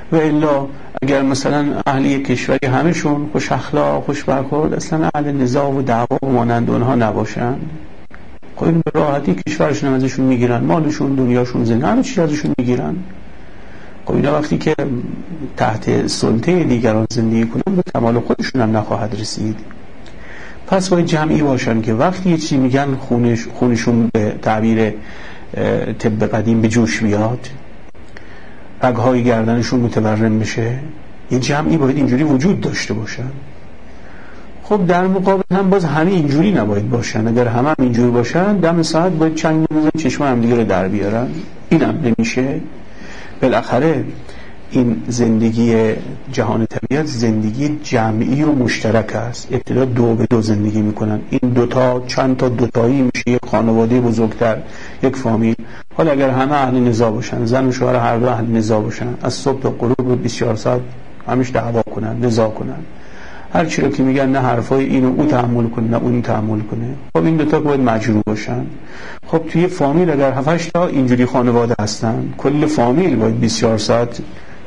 و الا اگر مثلا اهل یک کشوری همشون خوش اخلاق خوش برخورد، اصلا اهل نزاع و دعوا و مانند اونها نباشن، خب این به راحتی کشورشون ازشون میگیرن، مالشون، دنیاشون، زندگی، همه چیز ازشون میگیرن. خب اینا وقتی که تحت سلطه دیگران زندگی کنن به کمال خودشون هم نخواهد رسید. پس باید جمعی باشن که وقتی یه چیزی میگن خونشون به تعبیر طب قدیم به جوش بیاد، رگهای گردنشون متورم بشه. یه جمعی باید اینجوری وجود داشته باشن. خب در مقابل هم باز همه اینجوری نباید باشن. اگر همه اینجوری باشن دم ساعت باید چنگ بزنن چشم هم دیگه رو در بیارن. اینم نمیشه. بالاخره این زندگی جهان طبیعت زندگی جمعی و مشترک است. ابتدا دو به دو زندگی میکنن. این دوتا چند تا دوتایی میشه یک خانواده بزرگتر، یک فامیل. حالا اگر همه اهل نزاع باشن، زن و شوهر هر دو اهل نزاع باشن، از صبح تا غروب 24 ساعت همش دعوا کنن، نزاع کنن، هر چی رو که میگن نه حرفای اینو او تحمل کنه نه اون تحمل کنه، خب این دوتا باید مجروح باشن. خب توی فامیل اگر 7-8 تا اینجوری خانواده هستن، کل فامیل باید 24 ساعت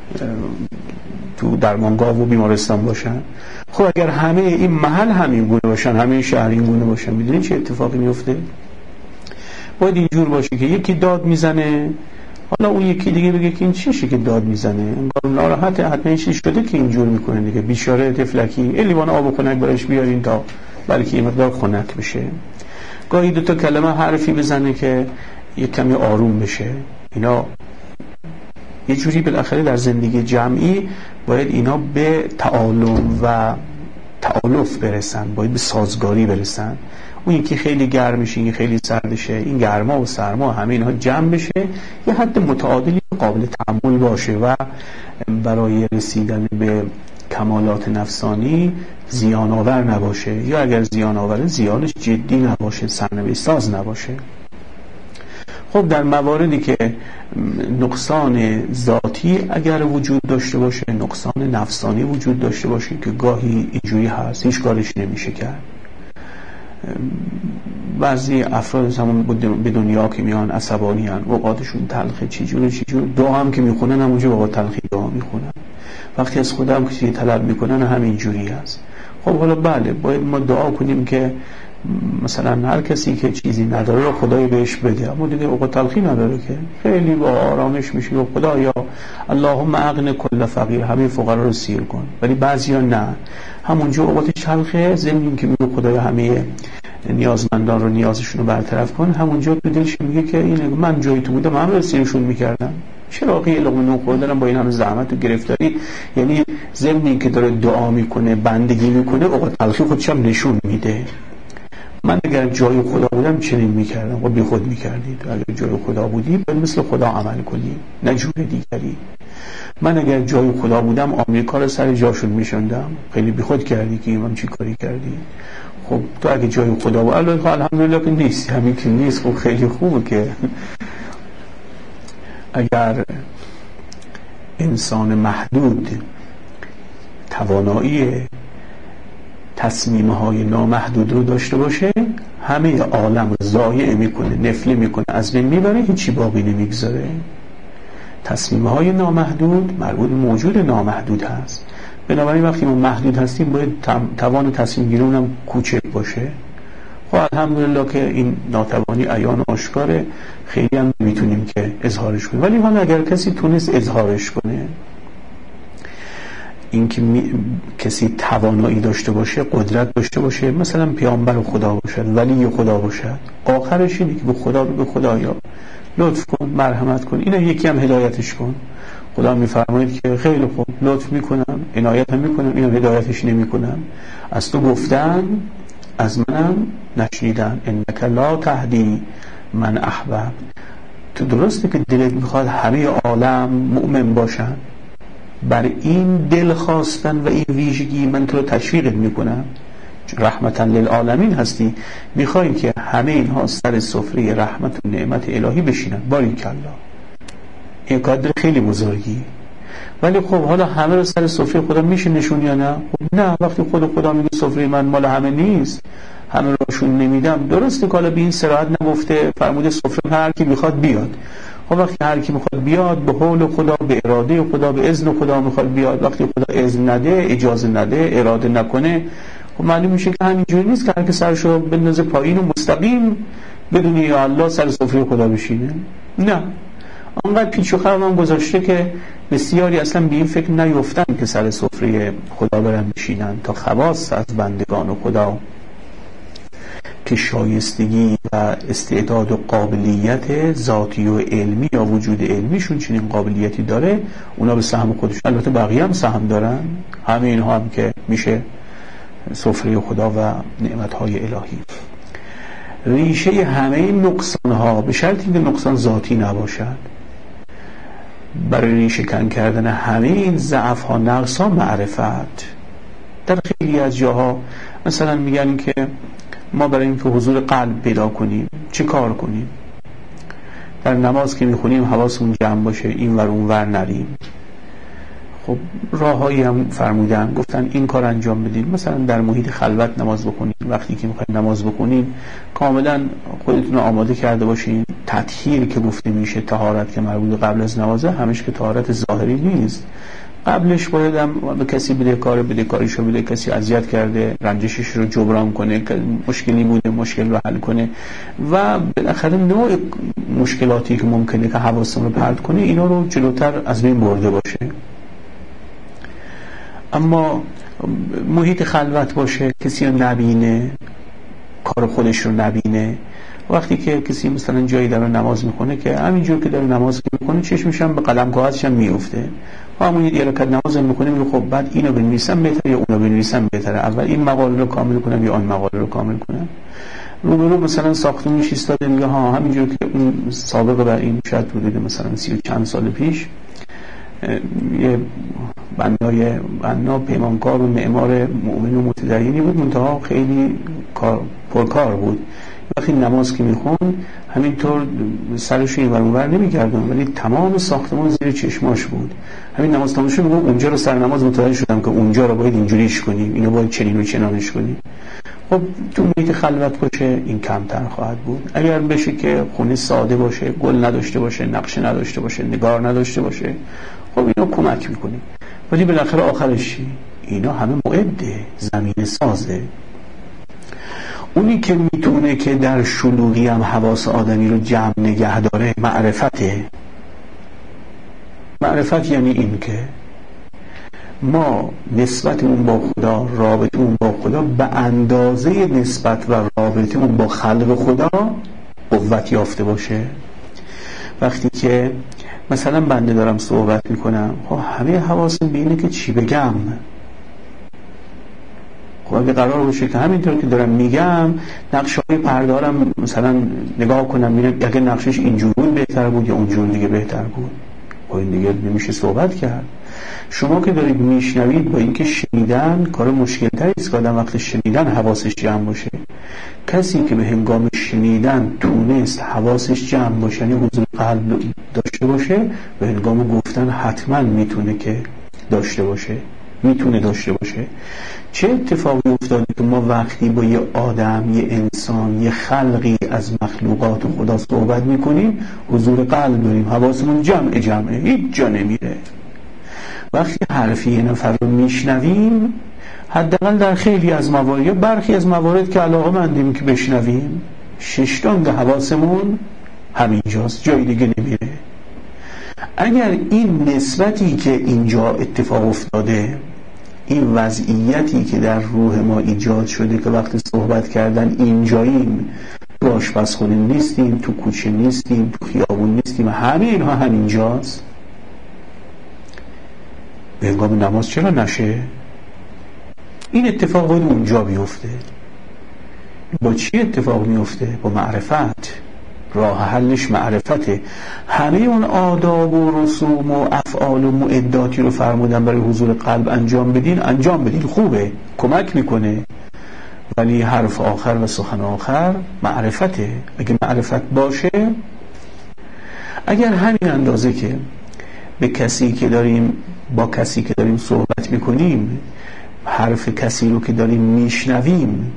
تو درمانگاه و بیمارستان باشن. خب اگر همه این محل همین گونه باشن، همه شهر این گونه باشن، میدونین چه اتفاقی میفته؟ باید اینجور باشه که یکی داد میزنه، حالا اون یکی دیگه بگه که این چیشه که داد میزنه، انگار ناراحته، حتما این چیز شده که اینجور میکنه دیگه، بیچاره طفلکی، لیوان آب و خنک براش بیارین تا بلکه این مقدار خنک بشه. گاهی دوتا کلمه حرفی بزنه که یک کمی آروم بشه. اینا یه جوری بالاخره در زندگی جمعی باید اینا به تعالم و تآلف برسن، باید به سازگاری برسن. اون یکی خیلی گرم میشه، این خیلی سردشه، این گرما و سرما همه اینها جمع بشه، یه حد متعادلی قابل تحمل باشه و برای رسیدن به کمالات نفسانی زیان آور نباشه، یا اگر زیان آوره زیانش جدی نباشه، سرنوشت ساز نباشه. خب در مواردی که نقصان ذاتی اگر وجود داشته باشه، نقصان نفسانی وجود داشته باشه که گاهی اینجوری هست، هیچ کارش نمیشه کرد. بعضی افراد همون به دنیا که میان عصبانی هن، اوقاتشون تلخه، چیجور دعا هم که میخونن همونجا اوقات تلخی دعا میخونن، وقتی از خدا هم کسی طلب میکنن همینجوری هست. خب حالا بله باید ما دعا کنیم که مثلا هر کسی که چیزی نداره رو خدای بهش بده، اما دیگه اوقات تلخی نداره که خیلی با آرامش میشه و خدایا اللهم اغن کل فقیر، همه فقرا رو سیر کن. ولی بعضیا نه، همونجا اوقات تلخه، ضمن که میگه خدایا همه نیازمندان رو نیازشون رو برطرف کن، همونجا تو دلش میگه که این من جای تو بودم همه رو سیرشون میکردم، چرا قیل لقمه نون خوردن با این همه زحمت و گرفتاری. یعنی ضمن که داره دعا میکنه، بندگی میکنه، اوقات تلخی خودش هم نشون میده. من اگر جای خدا بودم چنین میکردم و بی خود میکردید. اگر جای خدا بودی باید مثل خدا عمل کنی، نه جور دیگری. من اگر جای خدا بودم آمریکا رو سر جاشون میشوندم. خیلی بی خود کردی که من چی کاری کردی؟ خب تو اگه جای خدا بود الحمدلله که نیست، همین که نیست. خب خیلی خوبه که اگر انسان محدود توانایی تصمیم‌های نامحدود رو داشته باشه، همه عالم رو ضایع میکنه، نفله میکنه، از بین میبره، هیچی باقی نمیگذاره. تصمیم‌های نامحدود مربوط موجود نامحدود هست. بنابراین وقتی ما محدود هستیم باید توان تصمیم گیری اونم کوچک باشه. خب الحمدلله که این ناتوانی عیان و آشکاره، خیلی هم نمیتونیم که اظهارش کنیم. ولی حالا اگر کسی تونست اظهارش کنه، این که کسی توانایی داشته باشه، قدرت داشته باشه، مثلا پیامبر خدا باشد، ولی خدا باشد، آخرش اینه که به خدا بگه خدایا لطف کن، مرحمت کن، اینا یکی هم هدایتش کن. خدا میفرماید که خیلی خوب لطف میکنم، عنایت هم میکنم، اینا هدایتش نمیکنم. از تو گفتن، از منم نشنیدن. انک لا تهدی من احببت. تو درسته که دلت میخواد همه عالم مؤمن باشن، بر این دل خواستن و این ویژگی من تو رو تشویقت میکنم، رحمتا للعالمین هستی، میخوایم که همه اینها سر سفره رحمت و نعمت الهی بشینن. باریکالله، این قدر خیلی بزرگی. ولی خب حالا همه رو سر سفره خدا میشه نشون یا نه؟ خب نه، وقتی خدا میگه سفره من مال همه نیست، همه روشون نمیدم. درسته که حالا به این صراحت نگفته، فرموده سفره هر کی میخواد بیاد. خب وقتی هر کی میخواد بیاد به حول خدا، به اراده خدا، به اذن خدا میخواد بیاد، وقتی خدا اذن نده، اجازه نده، اراده نکنه، خب معلوم میشه که همینجوری نیست که هر کی سرشو بندازه پایین و مستقیم بدون یا الله سر سفره خدا بشینه. نه، آنقدر پیچ و خم هم گذاشته که بسیاری اصلا به این فکر نیفتن که سر سفره خدا برن بشینن تا خواص از بندگان خدا که شایستگی و استعداد و قابلیت ذاتی و علمی یا وجود علمیشون چنین قابلیتی داره، اونا به سهم خودشون، البته بقیه هم سهم دارن، همه اینها هم که میشه سفره خدا و نعمتهای الهی. ریشه همه این نقصان ها به شرطی که نقصان ذاتی نباشد، برای ریشه کن کردن همه این ضعف ها، نقص ها، معرفت. در خیلی از جاها مثلا میگن که ما برای اینکه حضور قلب پیدا کنیم چه کار کنیم؟ در نماز که میخونیم حواسمون جمع باشه، این ور اون ور نریم. خب راههایی هم فرمودن، گفتن این کار انجام بدین، مثلا در محیط خلوت نماز بخونین، وقتی که میخواین نماز بخونین کاملا خودتون رو آماده کرده باشین. تطهیر که گفته میشه، طهارت که مربوط قبل از نمازه، همش که طهارت ظاهری نیست، قبلش باید هم به کسی بدهکاریشو بده، کسی اذیت کرده رنجشش رو جبران کنه، مشکلی بوده مشکل رو حل کنه و بالاخره نوع مشکلاتی که ممکنه که حواسم رو پرت کنه اینا رو جلوتر از بین برده باشه. اما محیط خلوت باشه، کسی رو نبینه، کار خودش رو نبینه. وقتی که کسی مثلا جایی داره نماز میکنه که همینجور که داره نماز میکنه چشمش هم به قلم کاغذش هم میفته، همون یه رکعت نماز میکنه، میگه خب بعد اینو بنویسم بهتره یا اونو بنویسم بهتره، اول این مقاله رو کامل کنم یا آن مقاله رو کامل کنم. روبرو مثلا ساختمونش ایستاده، میگه ها همینجور که اون سابقه بر این شاید بوده مثلا 30 و چند سال پیش یه بنا پیمانکار و معمار مؤمن و متدینی بود، منتها خیلی پرکار بود. وقتی نماز که میخون همینطور سرش این ور اونور نمی‌گردون، ولی تمام ساختمان زیر چشماش بود. همین نماز تمام شد، میگم اونجا رو سر نماز متوجه شدم که اونجا رو باید اینجوریش کنیم، اینو باید چنین و چنانش کنیم. خب تو محیط خلوت باشه این کمتر خواهد بود. اگر بشه که خونه ساده باشه، گل نداشته باشه، نقشه نداشته باشه، نگار نداشته باشه، خب اینو کمک میکنیم. ولی بالاخره آخرش اینا همه معده، زمین سازه. اونی که میتونه که در شلوغی هم حواس آدمی رو جمع نگه داره معرفته. معرفت یعنی این که ما نسبتمون با خدا، رابطمون با خدا به اندازه نسبت و رابطمون با خلق خدا قوت یافته باشه. وقتی که مثلا بنده دارم صحبت میکنم، خب همه حواسم به اینه که چی بگم. خب اگه قرار باشه که همینطور که دارم میگم نقشه‌های پردارم مثلا نگاه کنم ببینم اگه نقشش اینجور بود بهتر بود یا اونجور دیگه بهتر بود، خب این دیگه نمیشه صحبت کرد. شما که دارید میشنوید با اینکه شنیدن کار مشکل تری است که آدم وقت شنیدن حواسش جمع باشه. کسی که به هنگام شنیدن تونست حواسش جمع باشه، یعنی حضور قلب داشته باشه، به هنگام گفتن حتما میتونه که داشته باشه، میتونه داشته باشه. چه اتفاقی افتاده که ما وقتی با یه آدم، یه انسان، یه خلقی از مخلوقات خدا صحبت میکنیم حضور قلب داریم، حواسمون جمعه، هیچ جا نمیره. وقتی حرفی یه نفر رو میشنویم، حداقل در خیلی از موارد یا برخی از موارد که علاقه مندیم که بشنویم، 6 تانگ حواسمون همینجاست، جای دیگه نمیره. اگر این نسبتی که اینجا اتفاق افتاده، این وضعیتی که در روح ما ایجاد شده که وقتی صحبت کردن اینجاییم، تو آشپزخونه نیستیم، تو کوچه نیستیم، تو خیابون نیستیم، همه اینها همینجاست، به هنگام نماز چرا نشه؟ این اتفاق باید اونجا بیفته. با چی اتفاق میفته؟ با معرفت. راه حلش معرفته. همه اون آداب و رسوم و افعال و معداتی رو فرمودن برای حضور قلب انجام بدین، خوبه، کمک میکنه، ولی حرف آخر و سخن آخر معرفته. اگه معرفت باشه، اگر همین اندازه که با کسی که داریم صحبت میکنیم، حرف کسی رو که داریم میشنویم،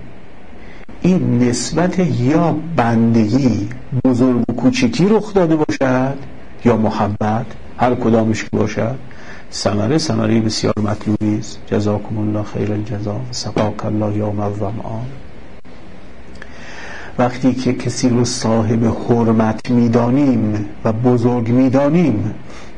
این نسبت یا بندگی بزرگ و کوچکی رخ داده باشد، یا محبت، هر کدامش که باشد، ثمره بسیار مطلوبی است. جزاکم الله خیر الجزا، سقاک الله یوم الظمآن. وقتی که کسی رو صاحب حرمت میدانیم و بزرگ میدانیم،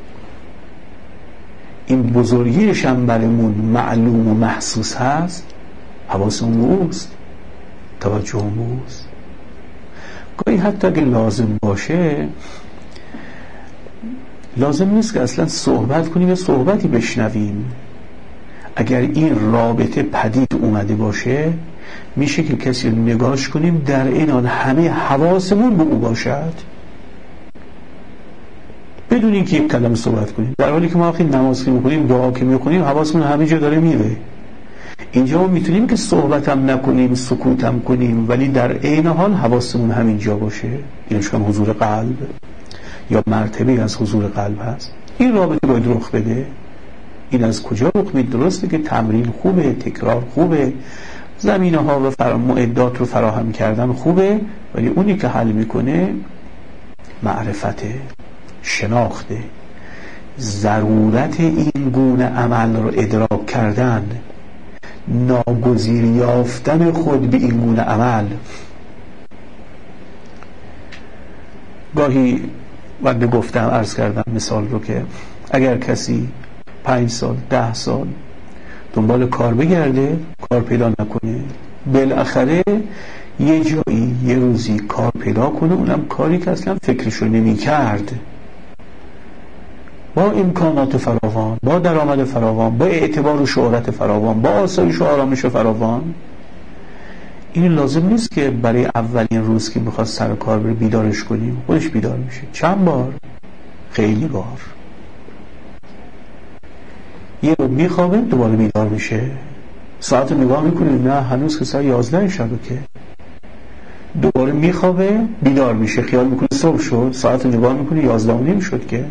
این بزرگیش هم برامون معلوم و محسوس هست، حواسمون اوست، توجهمون اوست. گاهی حتی اگه لازم باشه، لازم نیست که اصلا صحبت کنیم یا صحبتی بشنویم. اگر این رابطه پدید اومده باشه، میشه که کسی رو نگاش کنیم، در این حال همه حواسمون به او باشد، بدون اینکه یک کلمه صحبت کنیم. در حالی که ما وقتی نماز که میکنیم، دعا که میکنیم، حواسمون همه جا داره میره. اینجا ما میتونیم که صحبتم نکنیم، سکوتم کنیم، ولی در عین حال حواسمون همینجا باشه. اینش هم حضور قلب یا مرتبه از حضور قلب هست. این رابطه باید رخ بده. این از کجا رخ میده؟ درسته که تمرین خوبه، تکرار خوبه، زمینه ها و معدات رو فراهم کردن خوبه، ولی اونی که حل میکنه معرفته، شناخته، ضرورت این گونه عمل رو ادراک کردن، ناگزیر یافتن خود به این گونه عمل. گاهی بنده گفتم، عرض کردم مثال رو که اگر کسی 5 سال 10 سال دنبال کار بگرده، کار پیدا نکنه، بالاخره یه جایی یه روزی کار پیدا کنه، اونم کاری که اصلا فکرشو نمی کرد، با امکانات فراوان، با درآمد فراوان، با اعتبار و شهرت فراوان، با آسایش و آرامش فراوان. این لازم نیست که برای اولین روز که بخواد سر کار بره بیدارش کنیم. خودش بیدار میشه. چند بار؟ خیلی بار. یه رو میخوابه، دوباره بیدار میشه، ساعت نگاه میکنه، نه هنوز که ساعت 11 شبه، که دوباره میخوابه، بیدار میشه، خیال میکنه صبح شد، ساعت نگاه میکنه 11:30 شد. که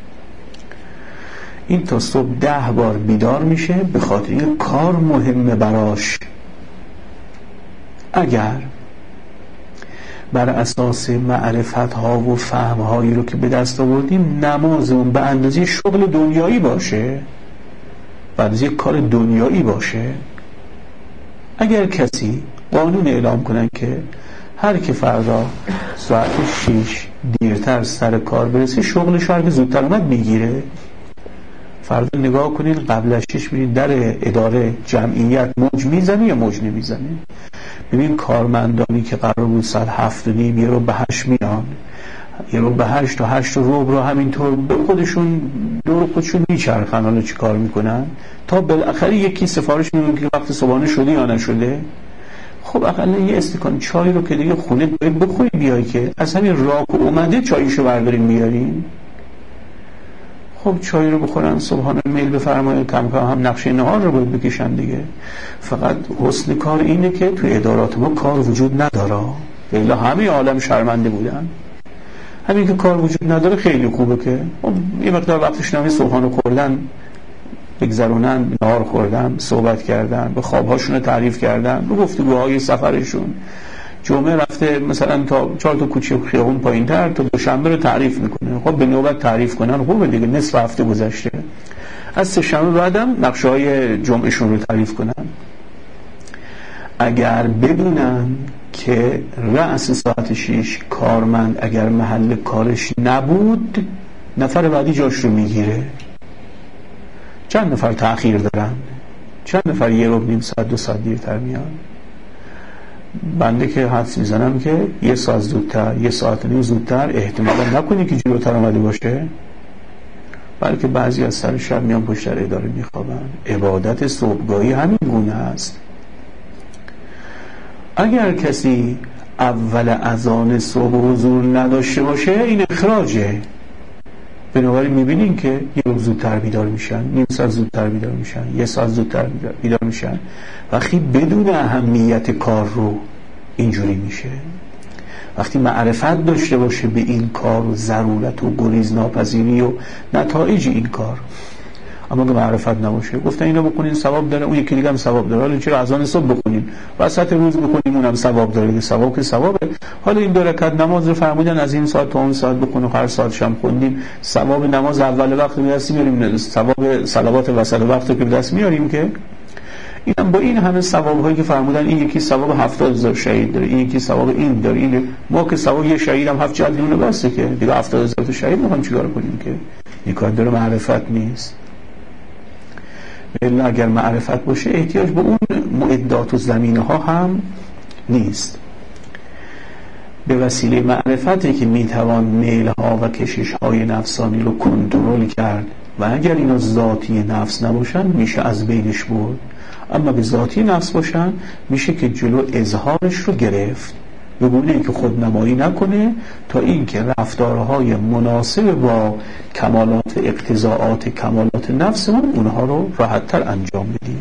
این تا صبح 10 بار بیدار میشه به خاطر این کار مهمه براش. اگر بر اساس معرفت ها و فهم هایی رو که به دست آوردیم، نمازمون به اندازه شغل دنیایی باشه، به اندازه کار دنیایی باشه، اگر کسی قانون اعلام کنن که هر که فردا ساعت 6 دیرتر سر کار برسه، شغلش رو که زودتر اومد میگیره، فردا نگاه کنین قبل از 6 میرین در اداره جمعیت موج میزنه یا موج نمیزنه. ببین کارمندانی که قرار بود ساعت 7:30 یه رو به 8 میان، یه رو به 8 تا 8 رو همینطور به خودشون دور خودشون میچرخن. حالا چی کار میکنن؟ تا بالاخره یکی سفارش میدونه که وقت صبحانه شده یا نشده. خب اقلا یه استکان چای رو که دیگه خونه باید بخوری بیای، که از همین راه که اومده چایشو برداریم میاریم. خب چای رو بخورن، صبحانه میل بفرمایید، کم کم هم نقشه نهار رو باید بکشن دیگه. فقط حسن کار اینه که توی ادارات ما کار وجود نداره. الا همه عالم شرمنده بودن. همین که کار وجود نداره خیلی خوبه، که یه مقدار وقتش نمی صبحانه خوردن بگذرونن، نهار خوردن، صحبت کردن، به خوابهاشون تعریف کردن، به گفتگوهای سفرشون. جمعه رفته مثلا تا 4 تا کوچه خیابون پایین‌تر، تا دوشنبه رو تعریف میکنه. خب به نوبت تعریف کنن، خوبه دیگه، نصف هفته گذشته. از سه‌شنبه بعدم نقشه‌های جمعهشون رو تعریف کنن. اگر بدونن که رأس ساعت 6 کارمند اگر محل کارش نبود، نفر بعدی جاش رو میگیره. چند نفر تأخیر دارن؟ چند نفر 1 ساعت 2 ساعت دیرتر میان؟ بنده که حدس میزنم که 1 ساعت زودتر، 1 ساعت و نیم زودتر احتمالا نکنی که جلوتر آمده باشه، بلکه بعضی از سر شب میان پشت در اداره میخوابن. عبادت صبحگاهی همین گونه است. اگر کسی اول اذان صبح حضور نداشته باشه، این اخراجه. بنابراین میبینین که یه روز زودتر بیدار میشن، نیم ساعت زودتر بیدار میشن، 1 ساعت زودتر بیدار میشن. وقتی بدون اهمیت کار رو اینجوری میشه. وقتی معرفت داشته باشه به این کار و ضرورت و گریز ناپذیری و نتایج این کار. اما که معرفت نباشه. گفتن اینو بکنین ثواب داره، اون یکی دیگه هم ثواب داره. حالا چرا اذان صبح بخونین وسط روز بکنیم اونم ثواب داره؟ ثواب که ثوابه. حالا این 2 رکعت نماز رو فرمودن از این ساعت تا اون ساعت بخونیم، هر ساعت شام خوندیم، ثواب نماز اول وقت به دست میاریم، ثواب صلوات وسط وقت رو که به دست میاریم که اینم با این همه ثواب هایی که فرمودن، این یکی ثواب 70,000 شهید داره، این یکی ثواب این داره، این ما که ثواب یه شهید هم 7 جلدونه بسه که دیگه 70,000 تا شهید میخوام چیکار کنیم که این کار داره معرفت نیست. الا اگر معرفت باشه احتیاج به اون معدات و زمینه ها هم نیست. به وسیله معرفتی که میتوان میل ها و کشش های نفسانی رو کنترل کرد و اگر اینا ذاتی نفس نباشن میشه از بینش برد، اما به ذاتی نفس باشن میشه که جلو اظهارش رو گرفت، به گونه اینکه خودنمایی نکنه تا اینکه رفتارهای مناسب با کمالات اقتضاعات کمالات نفسمون اونها رو راحت‌تر انجام بدیم.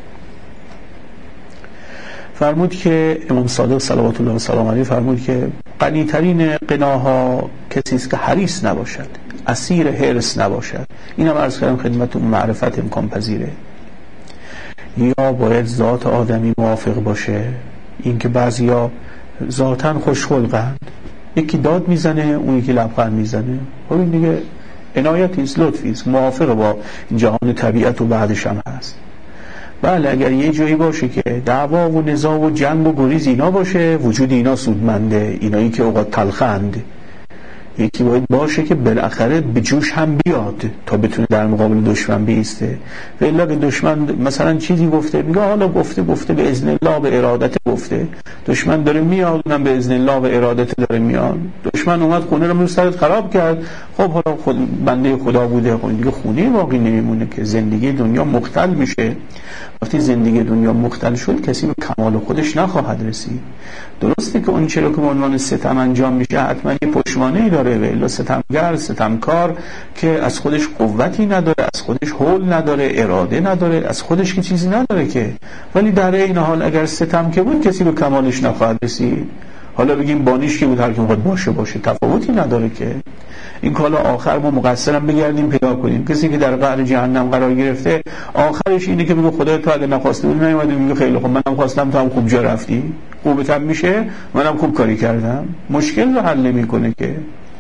فرمود که امام صادق صلوات الله و سلام علیه فرمود که غنی‌ترین غناها کسی است که حریص نباشد، اسیر حرص نباشد. اینم عرض کردم خدمتتون، معرفت امکان پذیره. یا باید ذات آدمی موافق باشه، اینکه بعضیا ذاتاً خوشخلقند، یکی داد میزنه اون یکی لبخند میزنه، خب این دیگه عنایتی است، لطفی است، موافق با جهان طبیعت و بعدش هم هست. بله اگر یه جایی باشه که دعوا و نزاع و جنگ و گریز اینا باشه، وجود اینا سودمنده، اینایی که اوقات تلخند، یکی باید باشه که بالاخره به جوش هم بیاد تا بتونه در مقابل دشمن بیسته. و الا که دشمن مثلا چیزی گفته میگه حالا گفته به اذن الله به ارادت گفته، دشمن داره میاد اونم به اذن الله به ارادت داره میاد. دشمن اومد خونه رو سرت خراب کرد، خب حالا بنده خدا بوده، خب دیگه خونه باقی نمیمونه که زندگی دنیا مختل میشه. وقتی زندگی دنیا مختل شد کسی به کمال خودش نخواهد رسید. درسته که اون چرا که به عنوان ستم انجام میشه حتما یه پشتوانه‌ای داره، و الا ستمگر ستمکار که از خودش قوتی نداره، از خودش حول نداره، اراده نداره، از خودش که چیزی نداره که، ولی در این حال اگر ستم که بود کسی به کمالش نخواهد رسید. حالا بگیم بانیش که بود هر کی میخواد باشه تفاوتی نداره که. این کالا آخر ما مقصرم بگردیم پیدا کنیم. کسی که در قعر جهنم قرار گرفته آخرش اینه که بگه خدا تو اگه نخواسته بود نمیومدی، میگه خیلی خب منم خواستم تو هم خوب جا رفتی، خوبتم میشه منم خوب کاری کردم. مشکل رو حل نمیکنه که.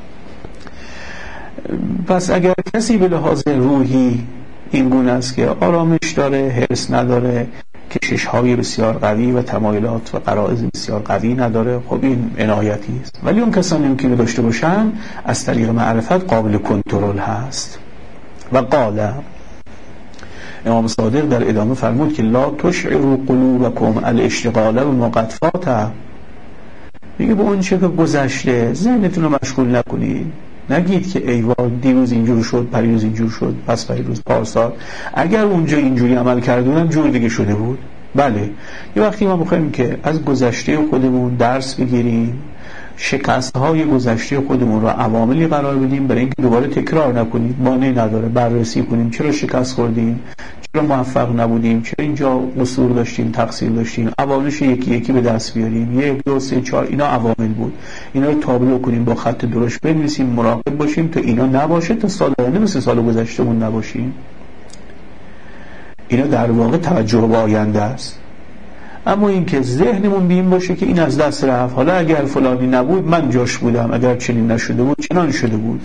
پس اگر کسی به لحاظ روحی این گونه است که آرامش داره، حرص نداره، کشش های بسیار قوی و تمایلات و غرایز بسیار قوی نداره، خب این عنایتی است. ولی اون کسانی که داشته باشن از طریق معرفت قابل کنترل هست. و قال امام صادق در ادامه فرمود که لا تشعروا قلوبکم الاشتغال بما قد فات، میگه به اون چه که گذشته ذهنتون رو مشغول نکنید. نگید که ای وای دیروز اینجور شد، پریروز اینجور شد، پس پریروز پارسال اگر اونجا اینجوری عمل کردونم جور دیگه شده بود. بله یه وقتی ما بخوایم که از گذشته خودمون درس بگیریم، شکست‌های گذشته خودمون رو عواملی قرار بدیم برای اینکه دوباره تکرار نکنیم، مانعی نداره بررسی کنیم چرا شکست خوردیم، چرا موفق نبودیم، چرا اینجا قصور داشتیم، تقصیر داشتیم، عواملش یکی یکی به دست بیاریم، 1 2 3 4 اینا عوامل بود، اینا رو تابلو کنیم، با خط درشت بنویسیم، مراقب باشیم تا اینا نباشه، تا سال آینده مثل سال گذشتهمون نباشیم. اینا در واقع توجه به آینده است. اما این که ذهنمون بیم باشه که این از دست رفت، حالا اگر فلانی نبود من جاش بودم، اگر چنین نشده بود چنان شده بود.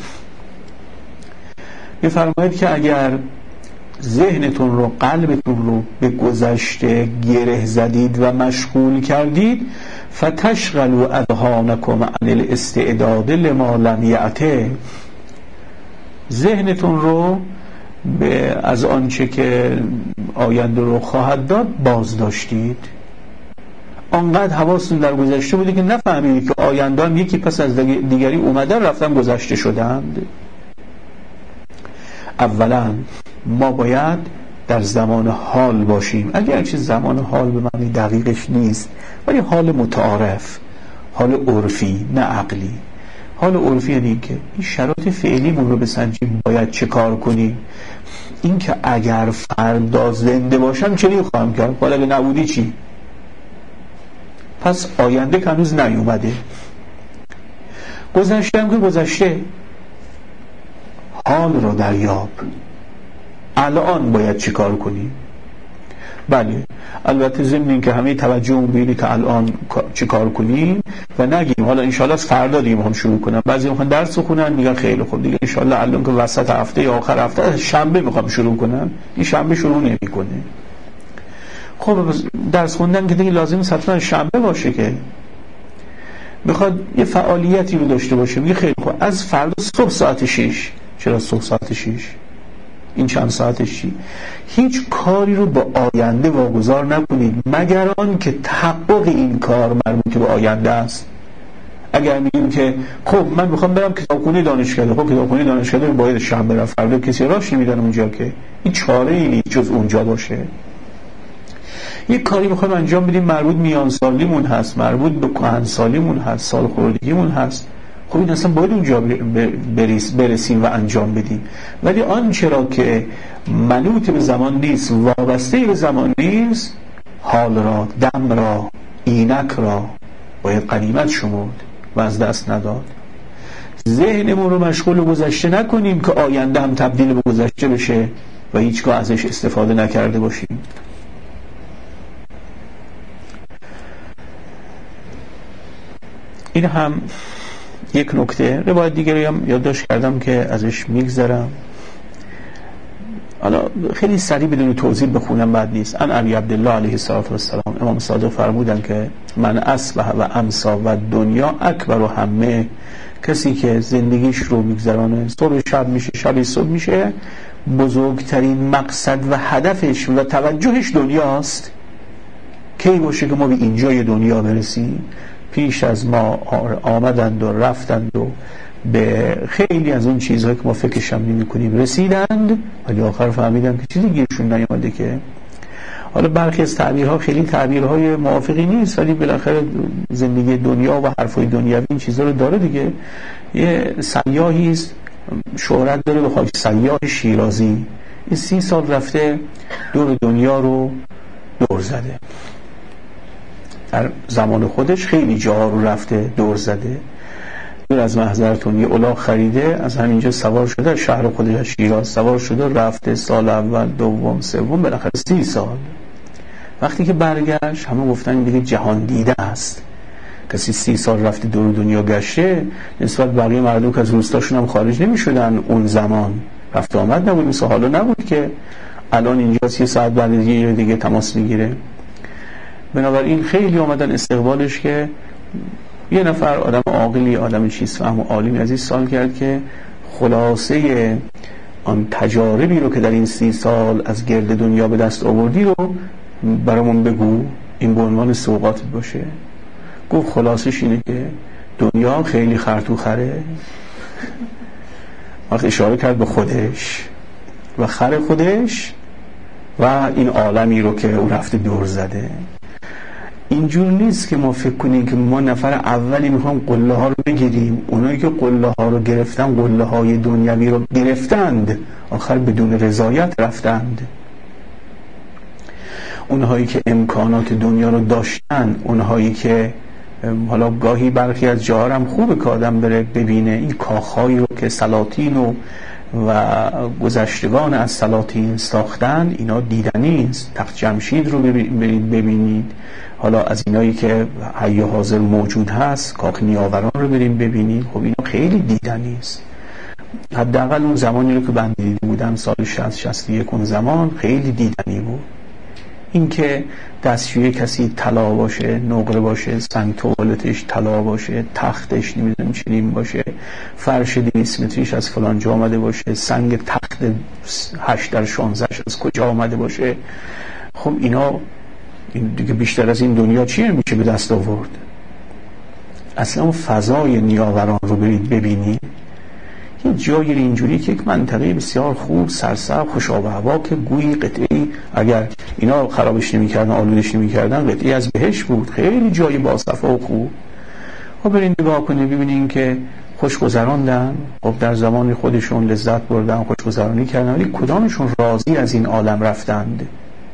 می‌فرماید که اگر ذهنتون رو، قلبتون رو به گذشته گره زدید و مشغول کردید، فتشغلوا اذهانکم عن الاستعداد لما لم یأته، ذهنتون رو از آنچه که آینده رو خواهد داد باز داشتید. آنقدر حواستون در گذشته بوده که نفهمید که آینده هم یکی پس از دیگری اومدن رفتن گذشته شدند. اولا ما باید در زمان حال باشیم، اگرچه زمان حال به معنی دقیقش نیست، ولی حال متعارف، حال عرفی نه عقلی. حال عرفی یعنی که این شرایط فعلیمون رو بسنجیم باید چه کار کنیم. این که اگر فردا زنده باشم چه خواهم کرد، حالا اگه نبودی چی؟ پس آینده که هنوز نیومده، گذشته هم که گذشته. حال رو دریاب. الان باید چی کار کنیم. بله البته ضمن این که همه توجه بینی که الان چی کار کنیم و نگیم حالا انشالله از فردا دیگه میخوام شروع کنم. بعضی میخوان درس بخونن میگن خیلی خوب دیگه انشالله الان که وسط هفته یا آخر هفته شنبه میخوام شروع کنم، این شنبه شروع نمیکنه. خب درس خوندن که دیگه لازم نیست حتما شنبه باشه که، میخواد یه فعالیتی رو داشته باشه. میگه خیلی خوب از فردا صبح ساعت 6. چرا صبح ساعت 6؟ این چند ساعتش چی؟ هیچ کاری رو با آینده واگذار نکنید مگر آن که تحقق این کار مربوط به آینده است. اگر میگیم که خب من میخوام برم کتابخونه دانشکده، خب کتابخونه دانشکده رو باید شنبه برم، فردا کسی راش نمیدن اونجا که این چاره ای نیست جز اونجا باشه. یک کاری میخوایم انجام بدیم مربوط میان سالیمون هست، مربوط به کهن سالیمون هست، سال خوردگیمون هست، خب این اصلا باید اونجا برسیم و انجام بدیم. ولی آنچه را که منوط به زمان نیست، وابسته به زمان نیست، حال را، دم را، اینک را باید غنیمت شمرد و از دست نداد. ذهنمون رو مشغول گذشته نکنیم که آینده هم تبدیل به گذشته بشه و هیچگاه ازش استفاده نکرده باشیم. این هم یک نکته. روایت دیگری هم یادداشت کردم که ازش میگذرم، حالا خیلی سریع بدون توضیح بخونم بد نیست. ان ابی عبدالله علیه السلام امام صادق فرمودن که من اصبح و امسا و دنیا اکبر و همه، کسی که زندگیش رو میگذرانه صبح شب میشه شب صبح میشه، بزرگترین مقصد و هدفش و توجهش دنیاست. کی باشه که ما به اینجای دنیا برسیم؟ پیش از ما آمدند و رفتند و به خیلی از اون چیزهایی که ما فکرش هم نمی کنیم رسیدند، ولی آخر فهمیدن که چیزی گیرشون نیامده. که حالا برخی از تعبیرها خیلی تعبیرهای موافقی نیست، ولی بالاخره زندگی دنیا و حرفای دنیوی این چیزها رو داره دیگه. یه سیاحی است شهرت داره به خاطر سیاح شیرازی، این 30 سال رفته دور دنیا رو دور زده، در زمان خودش خیلی جاها رو رفته دور زده. دور از محضرتون یه الاغ خریده، از همینجا سوار شده، شهر خودش شیراز سوار شده رفته، سال اول دوم سوم بالاخره 30 سال. وقتی که برگشت همه گفتن دیگه جهان دیده است. کسی 30 سال رفته دور دنیا گشته، نسبت بقیه مردم که از روستاشون هم خارج نمی شدن اون زمان، رفت آمد نبود، مثل حالا نبود که الان اینجا 30 ساعت بعد دیگه تماس میگیره. بنابراین خیلی آمدن استقبالش که یه نفر آدم عاقلی، آدم چیز فهم و عالمی از این سال کرد که خلاصه آن تجاربی رو که در این 30 سال از گرد دنیا به دست آوردی رو برامون بگو، این به عنوان سوغات باشه. گفت خلاصش اینه که دنیا خیلی خرطوخره. وقت اشاره کرد به خودش و خر خودش و این عالمی رو که او رفته دور زده. اینجور نیست که ما فکر کنیم که ما نفر اولی میخوام قله ها رو بگیریم. اونایی که قله ها رو گرفتن، قله های دنیوی رو گرفتند، آخر بدون رضایت رفتند. اونهایی که امکانات دنیا رو داشتن، اونهایی که حالا گاهی برخی از جاها هم خوبه که آدم بره ببینه این کاخهایی رو که سلاطین و گذشتگان از سلاطین ساختن، اینا دیدنی است. تخت جمشید رو برید ببینید. حالا از اینایی که حی و حاضر موجود هست، کاخ نیاوران رو بریم ببینید. خب اینا خیلی دیدنی است. حداقل اون زمانی رو که بنده دیده بودم سال 60-61 اون زمان خیلی دیدنی بود. این که دستشوی کسی طلا باشه، نقره باشه، سنگ توالتش طلا باشه، تختش نمیدونم چنین باشه، فرش 200 متریش از فلان جا آمده باشه، سنگ تخت 8x16 از کجا آمده باشه، خب اینا دیگه بیشتر از این دنیا چیه میشه به دست آورد؟ اصلا اون فضای نیاوران رو برید ببینید. یه جایی اینجوری که یک منطقه بسیار خوب، سرسبز، خوش آب و هوا، که گویی قطعی اگر اینا خرابش نمی‌کردن، آلودش نمی‌کردن، قطعی از بهشت بود. خیلی جای باصفا و خوب. خب برین نگاه کنید ببینین که خوشگذراندن، خب در زمان خودشون لذت بردن، خوشگذرانی کردن، ولی کدامشون راضی از این عالم رفتند؟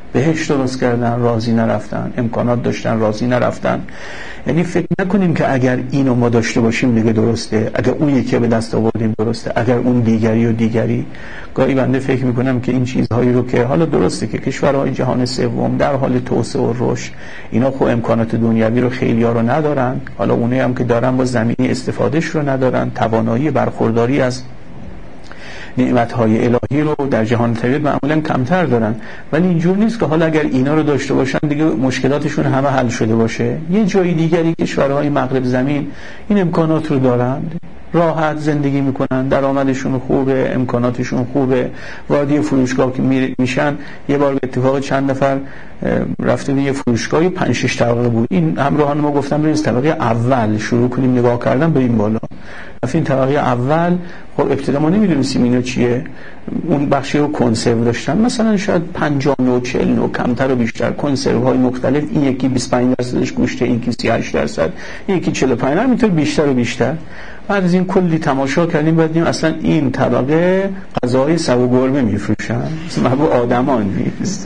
بهش درست کردن راضی نرفتن، امکانات داشتن راضی نرفتن. یعنی فکر نکنیم که اگر اینو ما داشته باشیم دیگه درسته، اگر اون یکی به دست آوردیم درسته، اگر اون دیگری و دیگری. گاهی بنده فکر میکنم که این چیزهایی رو که حالا درسته که کشورهای جهان سوم در حال توسعه و رشد، اینا خب امکانات دنیوی رو خیلی‌ها رو ندارن، حالا اونایی هم که دارن با زمینی استفادهش رو ندارن، توانایی برخورداری از نعمت‌های الهی رو در جهان طبیعت معمولا کمتر دارن. ولی اینجور نیست که حالا اگر اینا رو داشته باشن دیگه مشکلاتشون همه حل شده باشه. یه جای دیگری کشورهای مغرب زمین این امکانات رو دارن، راحت زندگی میکنن، درآمدشون خوبه، امکاناتشون خوبه، وارد فروشگاه که میشن. یه بار به اتفاق چند نفر رفتیم یه فروشگاهی 5-6 طبقه بود. این همراهان ما گفتم بریم طبقه اول شروع کنیم نگاه کردن بریم بالا. رفتیم طبقه اول. خب ابتدا ما نمیدونستیم اینا چیه. اون بخشی رو کنسرو داشتن، مثلا شاید 50 نوع 40 نوع کمتر و بیشتر کنسرو های مختلف. این یکی 25% گوشته، این یکی 38%، این یکی 45%، همینطور بیشتر و بیشتر. بعد از این کلی تماشا کردیم، بعد دیدیم اصلا این طبقه غذای سگ و گربه میفروشن، محبوب آدمان نیست.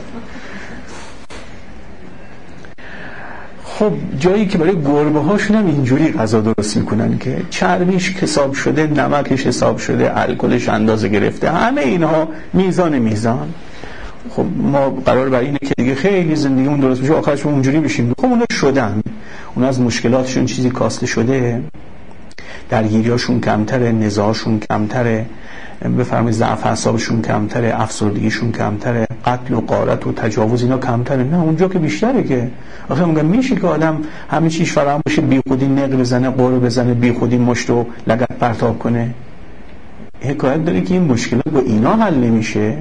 خب جایی که برای گربه هاشون هم اینجوری غذا درست میکنن که چربیش حساب شده، نمکش حساب شده، الکلش اندازه گرفته، همه اینها میزان. خب ما قرار بر اینه که دیگه خیلی زندگیمون درست بشه، آخرش اونجوری بشیم. خب اونا شدن، اونا از مشکلاتشون چیزی کاسته شده، درگیریاشون کمتره، نزاعشون کمتره، بفرمایید ضعف اعصابشون کمتره، افسردگیشون کمتره، قتل و غارت و تجاوز اینا کمتره. نه اونجا که بیشتره که. آخه میگم میشه که آدم همه چیز فراهم باشه، بی خودی نقل بزنه، قرعه بزنه، بی خودی مشت و لگد پرتاب کنه؟ حکایت داره که این مشکلات با اینا حل نمیشه.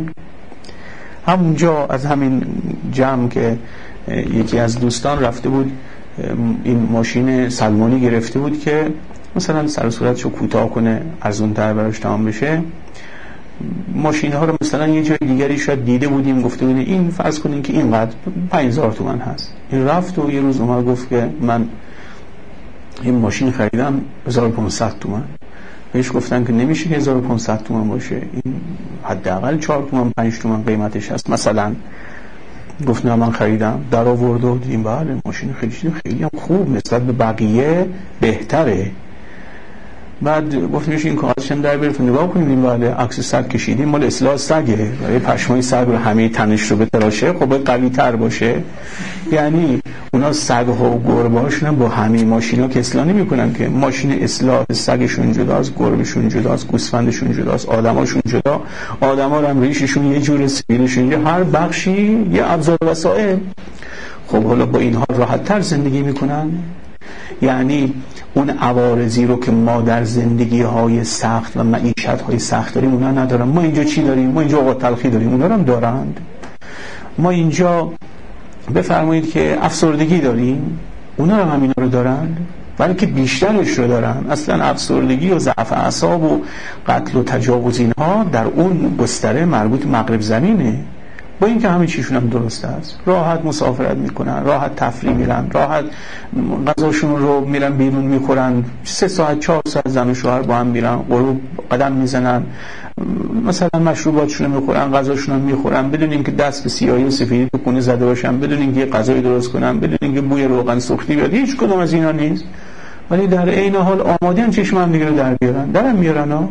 همونجا از همین جمع که یکی از دوستان رفته بود این ماشین سلمانی گرفته بود که مثلا سر و صورتشو کوتاه کنه، ارزون‌تر براش تمام بشه. ماشین ها رو مثلا یه جای دیگری شاید دیده بودیم، گفته بودیم این فرض کنین که اینقدر 5000 تومان هست. این رفت و یه روز اومد گفت که من این ماشین خریدم 1500 تومان. بهش گفتن که نمیشه که 1500 تومان باشه، این حداقل 4 تومان 5 تومان قیمتش هست مثلا. گفت نه من خریدم. در آورد و دیدیم بله ماشین خیلی هم خوب، نسبت به بقیه بهتره. بعد گفتیمش این کاغذش هم در بیارید نگاه کنید. بله عکس سگ کشیدیم، مال اصلاح سگه، برای پشمای سگ رو همه تنش رو بتراشه، خب باید قوی تر باشه. یعنی اونا سگ ها و گربه هاشون با همه ماشینا که اصلاح نمی‌کنن که. ماشین اصلاح سگشون جداست، گربهشون جداست، گوسفندشون جداست، آدماشون جدا. آدما هم ریششون یه جور، سیبیلشون یه، هر بخشی یه ابزار وسایل. خب حالا با اینها راحت تر زندگی میکنن. یعنی اون عوارضی رو که ما در زندگی های سخت و معیشت های سخت داریم اونا ندارن. ما اینجا چی داریم؟ ما اینجا اوقات تلخی داریم، اونا هم دارند. ما اینجا بفرمایید که افسردگی داریم، اونا هم همینا رو دارند، بلکه بیشترش رو دارن. اصلا افسردگی و ضعف اعصاب و قتل و تجاوز اینها در اون گستره مربوط مغرب زمینه. با اینکه همه چیشون هم درست است، راحت مسافرت میکنن، راحت تفریح میرن، راحت غذاشون رو میرن بیرون میخورن، 3 ساعت 4 ساعت زن و شوهر با هم میرن، غروب قدم میزنن، مثلا مشروباتشون رو میخورن، غذاشون رو میخورن، بدون اینکه دست به سیاهی و سفیدی تو خونه زده باشن، بدون اینکه غذای درست کنن، بدون اینکه بوی روغن سوختی بیاد. هیچ کدوم از اینا نیست. ولی در عین حال آماده‌ان چشم هم دیگه رو در بیارن، درم میارن ها.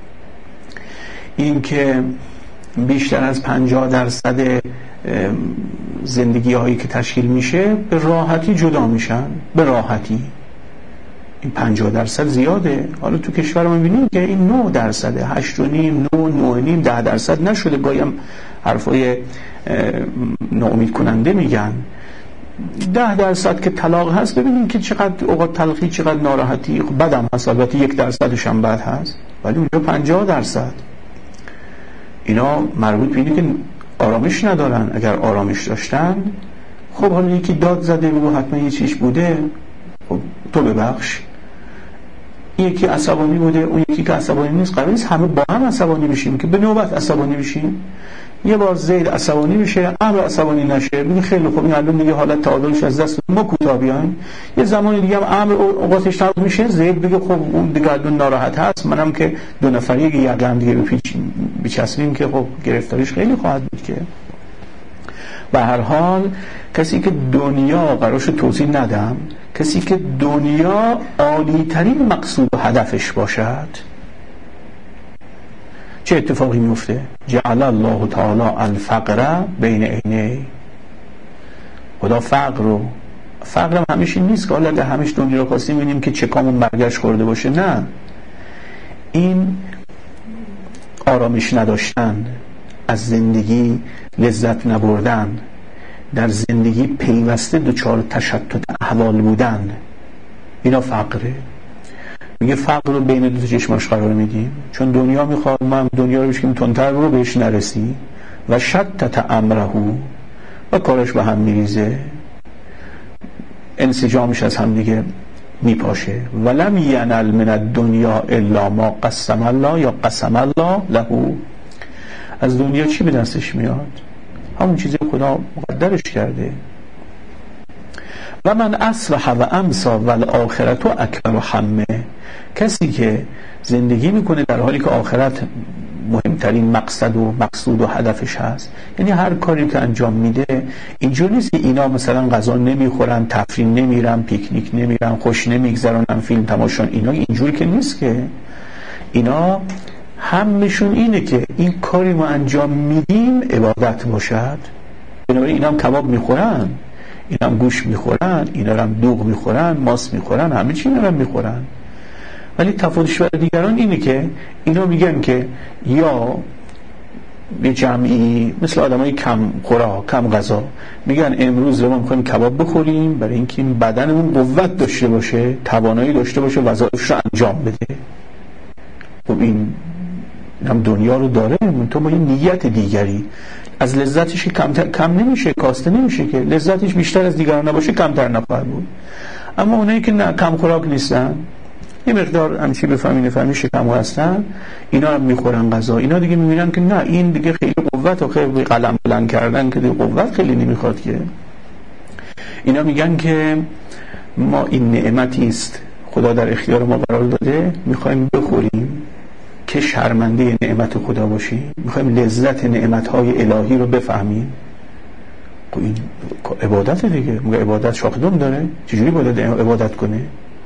این که بیشتر از 50% زندگی هایی که تشکیل میشه به راحتی جدا میشن، به راحتی. این 50% زیاده. حالا تو کشور ما میبینیم که این 9%، 8.5%، 9.5%، 10% نشده. گاهی هم حرفای ناامید کننده میگن. 10% که طلاق هست، ببینیم که چقدر اوقات تلخی، چقدر ناراحتی. خب بدم هست، البته 1% هم بد هست، ولی اونجا 50%. اینا مربوط به اینه که آرامش ندارن. اگر آرامش داشتن، خب حالا یکی داد زده بگو حتما یه چیش بوده، خب تو ببخش. یکی عصبانی بوده، اون یکی که عصبانی نیست. قرار نیست همه با هم عصبانی بشیم که به نوبت عصبانی بشیم. یه بار زید عصبانی بشه، عمرو عصبانی نشه، بگی خیلی خوب این الان دیگه حالت تعادلش از دست ما کوتاه بیایم. یه زمان دیگه هم عمرو اوقاتش تموم میشه، زید بگه خب اون دیگه الان ناراحت هست، منم که دو نفری یه گردن دیگه بچسبیم که خب گرفتاریش خیلی خواهد بود که. به هر حال کسی که دنیا قرارش توضیح ندم، کسی که دنیا عالی ترین مقصود و هدفش باشد، چه اتفاقی میفته؟ جعل الله تعالی الفقر بین عینی. خدا فقر هم همیشه نیست که حالا اگه همیشه دنیا رو خواستیم ببینیم که چه کامون برگشت خورده باشه. نه، این آرامش نداشتن، از زندگی لذت نبردن، در زندگی پیوسته دچار تشتت احوال بودن، اینا فقره. میگه فقر رو بین دو تا چشماش قرار میدیم، چون دنیا میخواد من دنیا رو بشکیم تندتر رو بهش نرسی و شتت امره و کارش به هم میریزه، انسجامش از هم دیگه میپاشه. ولم ینل من الدنیا الا ما قسم الله یا قسم الله له. از دنیا چی به دستش میاد؟ همون چیزی خدا مقدرش کرده. و من اصبح و امسا و الاخرت اکبر همه. کسی که زندگی میکنه در حالی که آخرت مهمترین مقصد و مقصود و هدفش هست، یعنی هر کاری که انجام میده اینجور نیست که اینا مثلا غذا نمیخورن، تفریح نمیرن، پیکنیک نمیرن، خوش نمیگذرونن، فیلم تماشان، اینا اینجوری که نیست که. اینا همشون اینه که این کاری ما انجام میدیم عبادت باشد. بنابراین اینا هم کباب میخورن، اینا هم گوش میخورن، اینا هم دوغ میخورن، ماست میخورن، همه چی اینا هم میخورن. ولی تفاوتش برای دیگران اینه که اینا میگن که یا یه جمعی مثل آدمای کم خوراک، کم غذا، میگن امروز ما میخوایم کباب بخوریم برای اینکه این بدنمون قوت داشته باشه، توانایی داشته باشه، وظایفش رو انجام بده. خب این هم دنیا رو داره، تو با یه نیت دیگری از لذتش کم نمیشه، کاسته نمیشه که لذتش بیشتر از دیگران نباشه کمتر نخواهد بود. اما اونایی که نه کم خوراک نیستن، یه مقدار همچی بفهمی شکم هستن، اینا هم میخورن غذا، اینا دیگه میبینن که نه این دیگه خیلی قوت و خیلی قلم بلند کردن که دیگه قوت خیلی نمیخواد که. اینا میگن که ما این نعمتی است خدا در اختیار ما قرار داده، میخوایم بخوریم که شرمنده نعمت خدا باشیم، میخوایم لذت نعمتهای الهی رو بفهمیم. این عبادت دیگه. میگه عبادت شاخدم داره، چجوری باید عبادت کنه؟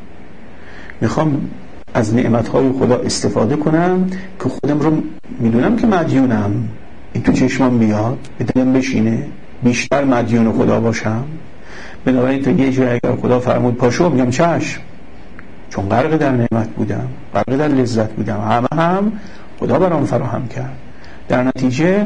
میخوام از نعمتهای خدا استفاده کنم که خودم رو میدونم که مدیونم، این تو چشمم بیاد، به دلم بشینه، بیشتر مدیون خدا باشم. بنابراین تا یه جایی اگر خدا فرمود پاشو، میگم چشم، چون غرق در نعمت بودم، غرق در لذت بودم، هم خدا برام فراهم کرد. در نتیجه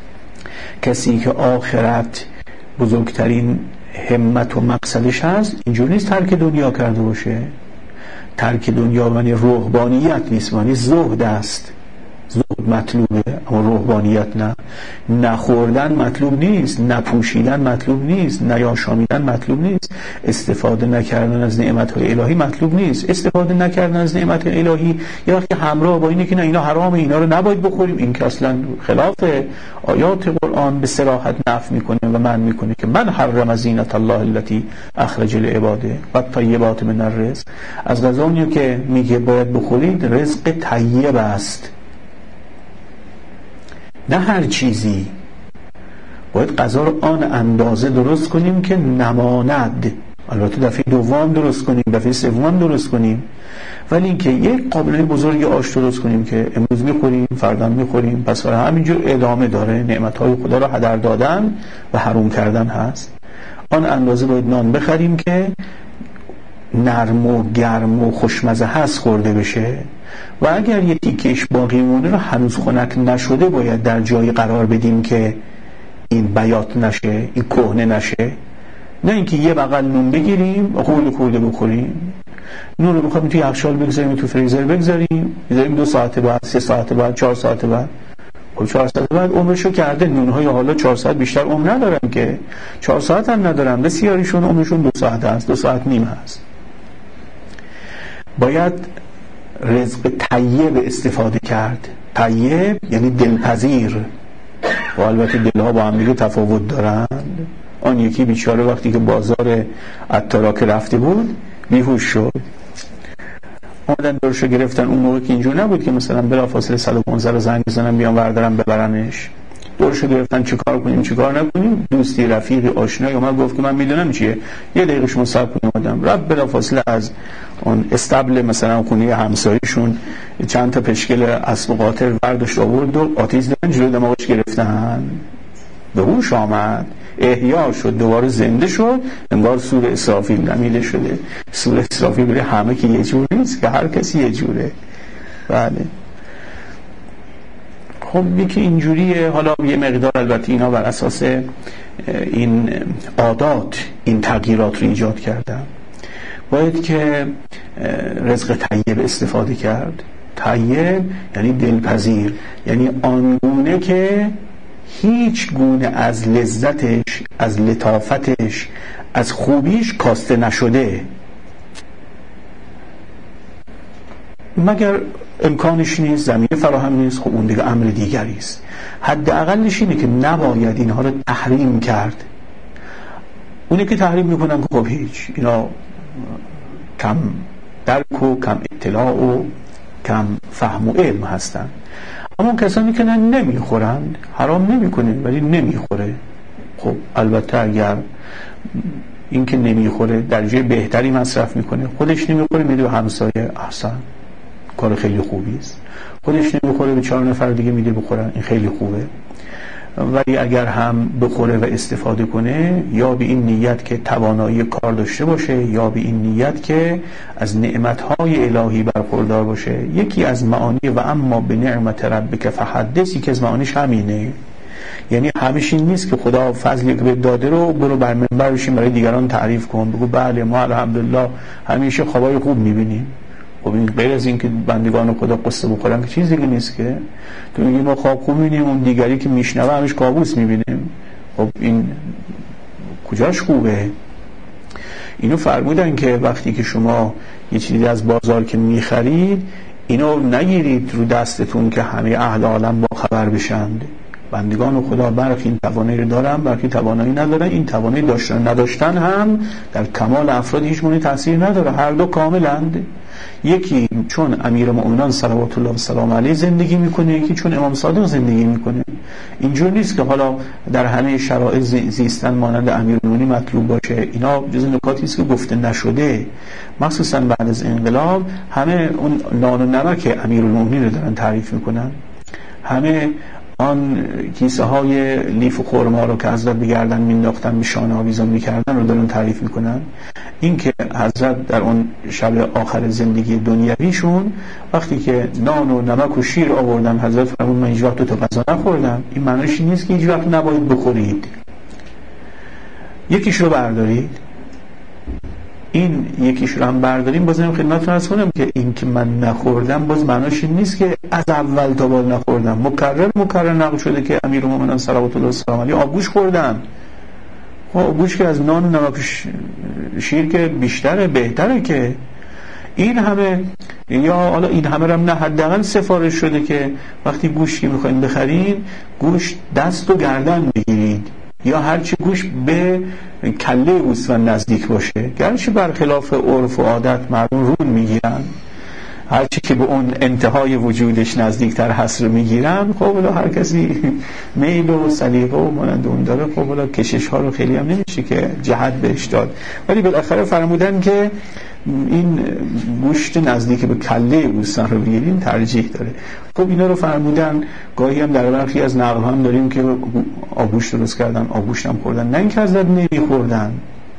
کسی که آخرت بزرگترین همت و مقصدش هست، اینجور نیست ترک دنیا کرده باشه. ترک دنیا معنی روحانیت نیست، معنی زهد است. زهد مطلوبه اما روحانیت نه. نخوردن مطلوب نیست، نپوشیدن مطلوب نیست، نیاشامیدن مطلوب نیست، استفاده نکردن از نعمت‌های الهی مطلوب نیست. استفاده نکردن از نعمت الهی یه وقتی همراه با اینه که نه اینا حرامه، اینا رو نباید بخوریم، این که اصلا خلاف آیات قرآن به صراحت نفی میکنه و من میکنه که من حرم زینت الله التي اخرج لعباده و طیبات من الرزق. از غذایی که میگه باید بخورید رزق طیب است، نه هر چیزی. باید غذا رو آن اندازه درست کنیم که نماند. البته دفعه دوم درست کنیم، دفعه سوم درست کنیم، ولی اینکه یک قابلمه بزرگی آش درست کنیم که امروز میخوریم، فردا میخوریم، پس فردا همینجور ادامه داره. نعمتهای خدا رو هدر دادن و حروم کردن هست. آن اندازه باید نان بخریم که نرم و گرم و خوشمزه هست خورده بشه، و اگر یه تیکش باقی مونده رو هنوز خنک نشده باید در جایی قرار بدیم که این بیات نشه، این کهنه نشه. نه اینکه یه بغل نون بگیریم خورده بخوریم. نون رو بخوایم توی یخچال بگذاریم، تو فریزر بگذاریم، بذاریم 2 ساعت بعد، 3 ساعت بعد، 4 ساعت بعد. خب 4 ساعت بعد عمرشو کرده. نونهای حالا 4 ساعت بیشتر عمر ندارن که، 4 ساعت هم ندارن، بسیاریشون عمرشون 2 ساعت است، 2 ساعت نیم هست. باید رزق طیب استفاده کرد. طیب یعنی دلپذیر، و البته دلها با هم دیگه تفاوت دارند. آن یکی بیچاره وقتی که بازار عطارا که رفته بود بیهوش شد، آمدن دورشو گرفتن. اون موقع که اینجور نبود که مثلا بلافاصله 115 رو زنگ بزنن بیان وردارن ببرنش. دورشو گرفتن چه کار کنیم چه کار نکنیم. دوستی رفیقی آشنایی اومد گفت که من میدونم چیه، یه دقیقه شما صبر کنید. اومدم رفت بلافاصله از اون استبل مثلا خونه همسایه‌شون چند تا پشکل اسب قاطر برداشت آورد و آتیش زدن جلوی دماغش گرفتن. به هوش آمد، احیا شد، دوباره زنده شد. انگار سور اسرافیل نمیده شده. سور اسرافیل بره همه که یه جور نیست که هر کسی یه جوره. بله خب یکی اینجوریه. حالا یه مقدار البته اینا بر اساس این عادات این تغییرات رو ایجاد کردن. باید که رزق طیب استفاده کرد. طیب یعنی دلپذیر، یعنی آنگونه که هیچ گونه از لذتش، از لطافتش، از خوبیش کاسته نشده، مگر امکانش نیست، زمینه فراهم نیست، خب اون دیگه امر دیگری است. حداقلش اینه که نباید اینها رو تحریم کرد. اونی که تحریم میکنن که خب هیچ، اینا کم درک و کم اطلاع و کم فهم و علم هستن. اما کسانی که نمیخورند حرام نمیکنه ولی نمیخوره. خب البته اگر این که نمیخوره درجه بهتری مصرف میکنه، خودش نمیخوره میده به همسایه، احسن، کار خیلی خوبی است. خودش نمیخوره به 4 نفر دیگه میده بخورن، این خیلی خوبه. ولی اگر هم بخوره و استفاده کنه، یا به این نیت که توانایی کار داشته باشه، یا به این نیت که از نعمتهای الهی برخوردار باشه. یکی از معانی و اما به نعمت ربک فحدث، که از معانیش همینه. یعنی همیشه این نیست که خدا فضلی که به داده رو برو بر منبر بشین برای دیگران تعریف کن، بگو بله ما الحمدلله همیشه خوابای خوب میبینیم. خب این غیر از این که بندگان خدا قصه بخورن که چیزی که نیست که تو میگی ما خواب خوب میبینیم، اون دیگری که میشنوه همش کابوس میبینیم. خب این کجاش خوبه؟ اینو فرمودن که وقتی که شما یه چیزی از بازار که میخرید، اینو نگیرید رو دستتون که همه اهل عالم با خبر بشند. بندگان خدا برخی این توانایی رو دارن، برخی توانایی ندارن. این توانایی داشتن نداشتن هم در کمال افراد هیچ گونه تاثیر نداره، هر دو کاملند. یکی چون امیرالمومنین صلوات الله و سلام علیه زندگی میکنه، یکی چون امام صادق زندگی میکنه. اینجور نیست که حالا در همه شرایط زیستن مانند امیرالمومنین مطلوب باشه. اینا جز نکاتی است که گفته نشده. مخصوصا بعد از انقلاب همه اون نان و نمک امیرالمومنین رو دارن تعریف میکنن. همه آن کیسه های لیف و خرما رو که حضرت به گردن مینداختن، به شانه آویزان میکردن رو دارن تعریف میکنن. این که حضرت در اون شب آخر زندگی دنیویشون وقتی که نان و نمک و شیر آوردن، حضرت فرمود من هیچ وقت تو غذا نخوردم. این معنیش نیست که هیچ وقت نباید بخورید. یکیش رو بردارید، این یکیش رو هم برداریم. باز اینم خدمتتون عرض کنم که این که من نخوردم باز معناش این نیست که از اول تا بعد نخوردم. مکرر نقل شده که امیرالمومنین صلوات الله و سلام علیه آبگوش خوردن. آبگوش که از نان و نمک شیر که بیشتره، بهتره. که این همه، یا حالا این همه هم نه، حداقل سفارش شده که وقتی گوشت که میخواین بخرین، گوشت دست و گردن بگیرید، یا هرچی گوشت به کله گوسفند نزدیک باشه. گرچه برخلاف عرف و عادت مردم رون میگیرن، هرچی که به اون انتهای وجودش نزدیکتر هست رو میگیرن. خب حالا هر کسی میل و سلیقه و مانند اون داره. خب حالا کشش ها رو خیلی هم نمیشه که جهت بهش داد، ولی بالاخره فرمودن که این گوشت نزدیک به کله گوسفند رو بگیریم ترجیح داره. خب اینا رو فرمودن. گاهی هم در برخی از نقل هم داریم که آبگوشت درست کردن، آبگوشت هم خوردن، نه اینکه حضرت نمیخوردن،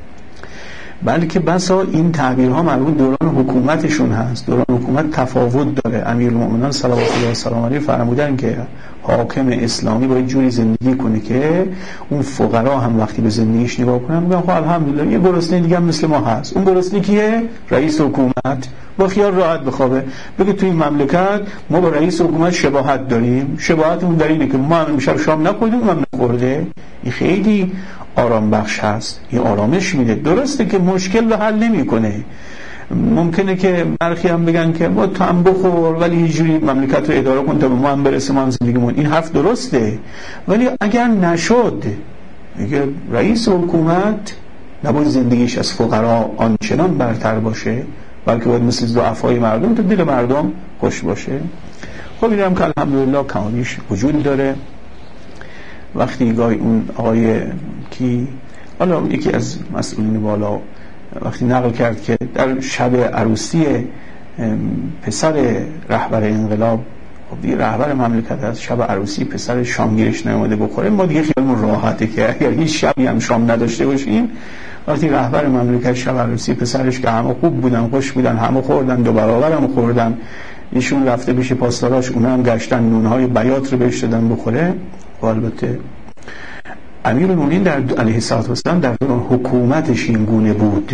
بلکه بسا این تعبیرها مربوط دوران حکومتشون هست. دوران حکومت تفاوت داره. امیرالمومنین صلوات الله و سلام علیه فرمودن که حاکم اسلامی باید جوری زندگی کنه که اون فقرا هم وقتی به زندگیش نگاه کنن میگن خب الحمدلله یه گرسنه دیگه هم مثل ما هست. اون گرسنه کیه؟ رئیس حکومت. با خیال راحت بخوابه بگه توی این مملکت ما با رئیس حکومت شباهت داریم. شباهتمون در اینه که ما هم امشب شام نخوردیم، اونم نخورده. این خیلی آرام بخش هست. این آرامش میده. درسته که مشکل رو حل نمیکنه. ممکنه که برخی هم بگن که با تو هم بخور ولی اینجوری مملکت رو اداره کن تا به ما هم برسه، ما هم زندگیمون. این حرف درسته، ولی اگر نشد، میگه رئیس حکومت نباید زندگیش از فقرا آنچنان برتر باشه، بلکه باید مثل ضعفای مردم تا دل مردم خوش باشه. خب این هم که الحمدلله کمالیش وجود داره وقتی گاهی اون آقای کی حالا یکی از مسئولین بالا وقتی نقل کرد که در شب عروسی پسر رهبر انقلاب، خب دیگه رهبر مملکت از شب عروسی پسر شامگیرش نیامده بخوره، ما دیگه خیالمون راحته که اگر هیچ شبی هم شام نداشته باشیم، وقتی رهبر مملکت شب عروسی پسرش که همه خوب بودن، خوش بودن، همه خوردن، دو برابر هم خوردن، ایشون رفته بشه پاسداراش، اونا هم گشتن نونهای بیات رو بهش دادن بخوره. و البته امیرالمومنین در علیه السلام در دوران حکومتش این گونه بود.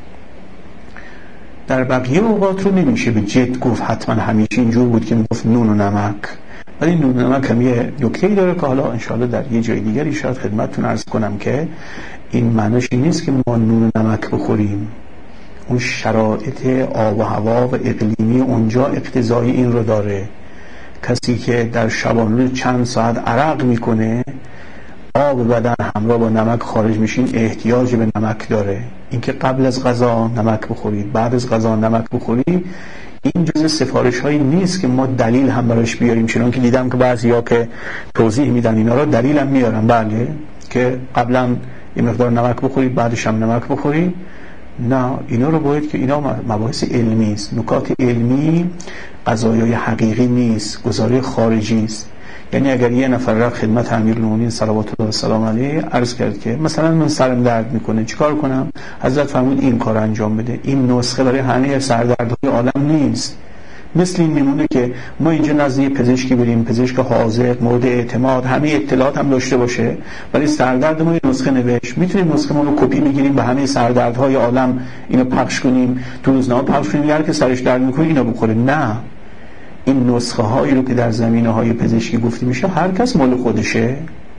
در بقیه اوقات رو نمیشه به جد گفت حتما همیشه اینجور بود که میگفت نون و نمک، ولی نون و نمک هم یه نکته‌ای داره که حالا انشاءالله در یه جای دیگری شاید خدمتتون عرض کنم که این معنیش این نیست که ما نون و نمک بخوریم، اون شرایط آب و هوا و اقلیمی اونجا اقتضای این رو داره. کسی که در شبانه چند ساعت عرق میکنه، آب بدن همراه با نمک خارج میشین، احتیاج به نمک داره. اینکه قبل از غذا نمک بخورید، بعد از غذا نمک بخورید، این جزء سفارش هایی نیست که ما دلیل هم براش بیاریم. چون که دیدم که بعضیا که توضیح میدن اینا رو دلیل هم میارن، بله که قبلا یه مقدار نمک بخورید بعدش هم نمک بخورید. نه، اینا رو باید که اینا مباحث علمی است، نکات علمی، قضایای حقیقی نیست، گزاره خارجی است. یعنی اگر یه نفر رفت خدمت امیرالمومنین صلوات الله و سلام علیه عرض کرد که مثلا من سرم درد میکنه چیکار کنم، حضرت فرمود این کار انجام بده، این نسخه برای همه سردردهای عالم نیست. مثل این میمونه که ما اینجا نزد یه پزشکی بریم، پزشک حاضر مورد اعتماد، همه اطلاعات هم داشته باشه، ولی سردرد ما یه نسخه نوشت، میتونیم نسخه ما رو کپی بگیریم به همه سردردهای عالم اینو پخش کنیم، تو روزنامه پخش کنیم، هر که سرش درد میکنه اینو بخوره. نه، این نسخه هایی رو که در زمینه های پزشکی گفته میشه هر کس مال خودشه.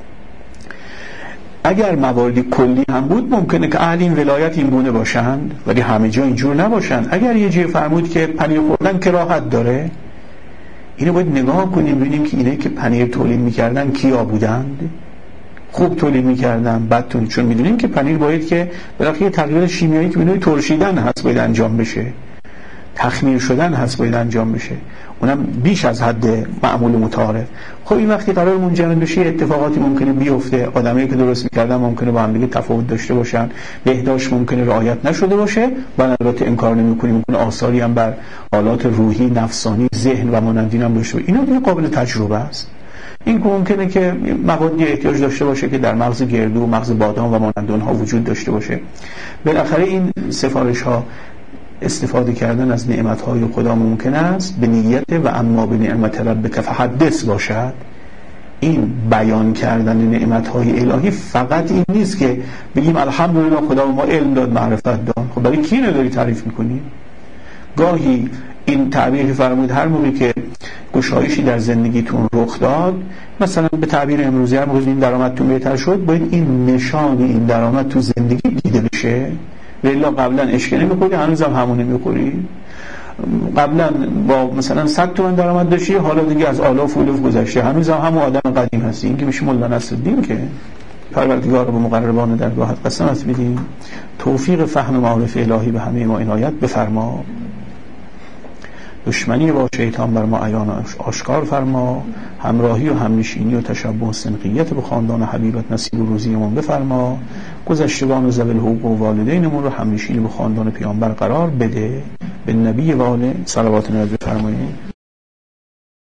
اگر مواردی کلی هم بود ممکنه که اهل این ولایت این گونه باشند، ولی همه جا اینجور نباشند. اگر یه جای فرمود که پنیر خوردن کراهت داره، اینو باید نگاه کنیم ببینیم که اینه که پنیر تولید میکردن کیا بودند، خوب تولید میکردن، بد تولید، چون میدونیم که پنیر باید که بالاخره تغییر شیمیایی که بنوعی ترشیدن هست باید انجام بشه، تخمیر شدن هست باید انجام بشه، اونم بیش از حد معمول متعارف. خب این وقتی قرار منجمد بشه اتفاقاتی ممکنه بیفته، آدمایی که درست میکردن ممکنه با هم دیگه تفاوت داشته باشن، بهداشت ممکنه رعایت نشده باشه، و البته انکار نمی‌کنیم ممکنه آثاری هم بر حالات روحی، نفسانی، ذهن و مانند اینا هم داشته باشه. اینا دیگه قابل تجربه است. این که ممکنه که موادی احتیاج داشته باشه که در مغز گردو، مغز بادام و مانند اونها وجود داشته باشه. بالاخره این سفارش ها استفاده کردن از نعمت‌های خدا ممکن است به نیت و اما به نعمت ربک فحدث باشد. این بیان کردن نعمت‌های الهی فقط این نیست که بگیم الحمدلله خدا ما علم داد، معرفت داد. خب برای کی نداری تعریف می‌کنی؟ گاهی این تعبیر فرمود هر موقعی که گشایشی در زندگیتون رخ داد، مثلا به تعبیر امروزی هر موقع این درآمدتون بهتر شد، باید این نشان این درآمد تو زندگی دیده بشه. ولی قبلا اشکه نمی‌خوری، هنوز هم همون نمی‌خوری. قبلا با مثلا 100 تومن درآمد داشتی، حالا دیگه از آلاف و الوف گذشته، هنوز هم همون آدم قدیم هستی. این که میشه مولا نصرالدین که پروردگار به مقربان درگاهت قسمت میدیم. توفیق فهم معارف الهی به همه ما عنایت بفرما. دشمنی با شیطان بر ما عیان آشکار فرما. همراهی و همنشینی و تشبه و سنقیت به خاندان حبیبت نصیب و روزیمون بفرما. گذشتگان و ذوی الحقوق و والدینمون رو همنشینی به خاندان پیامبر قرار بده. به نبی و آله صلوات و بفرمایید.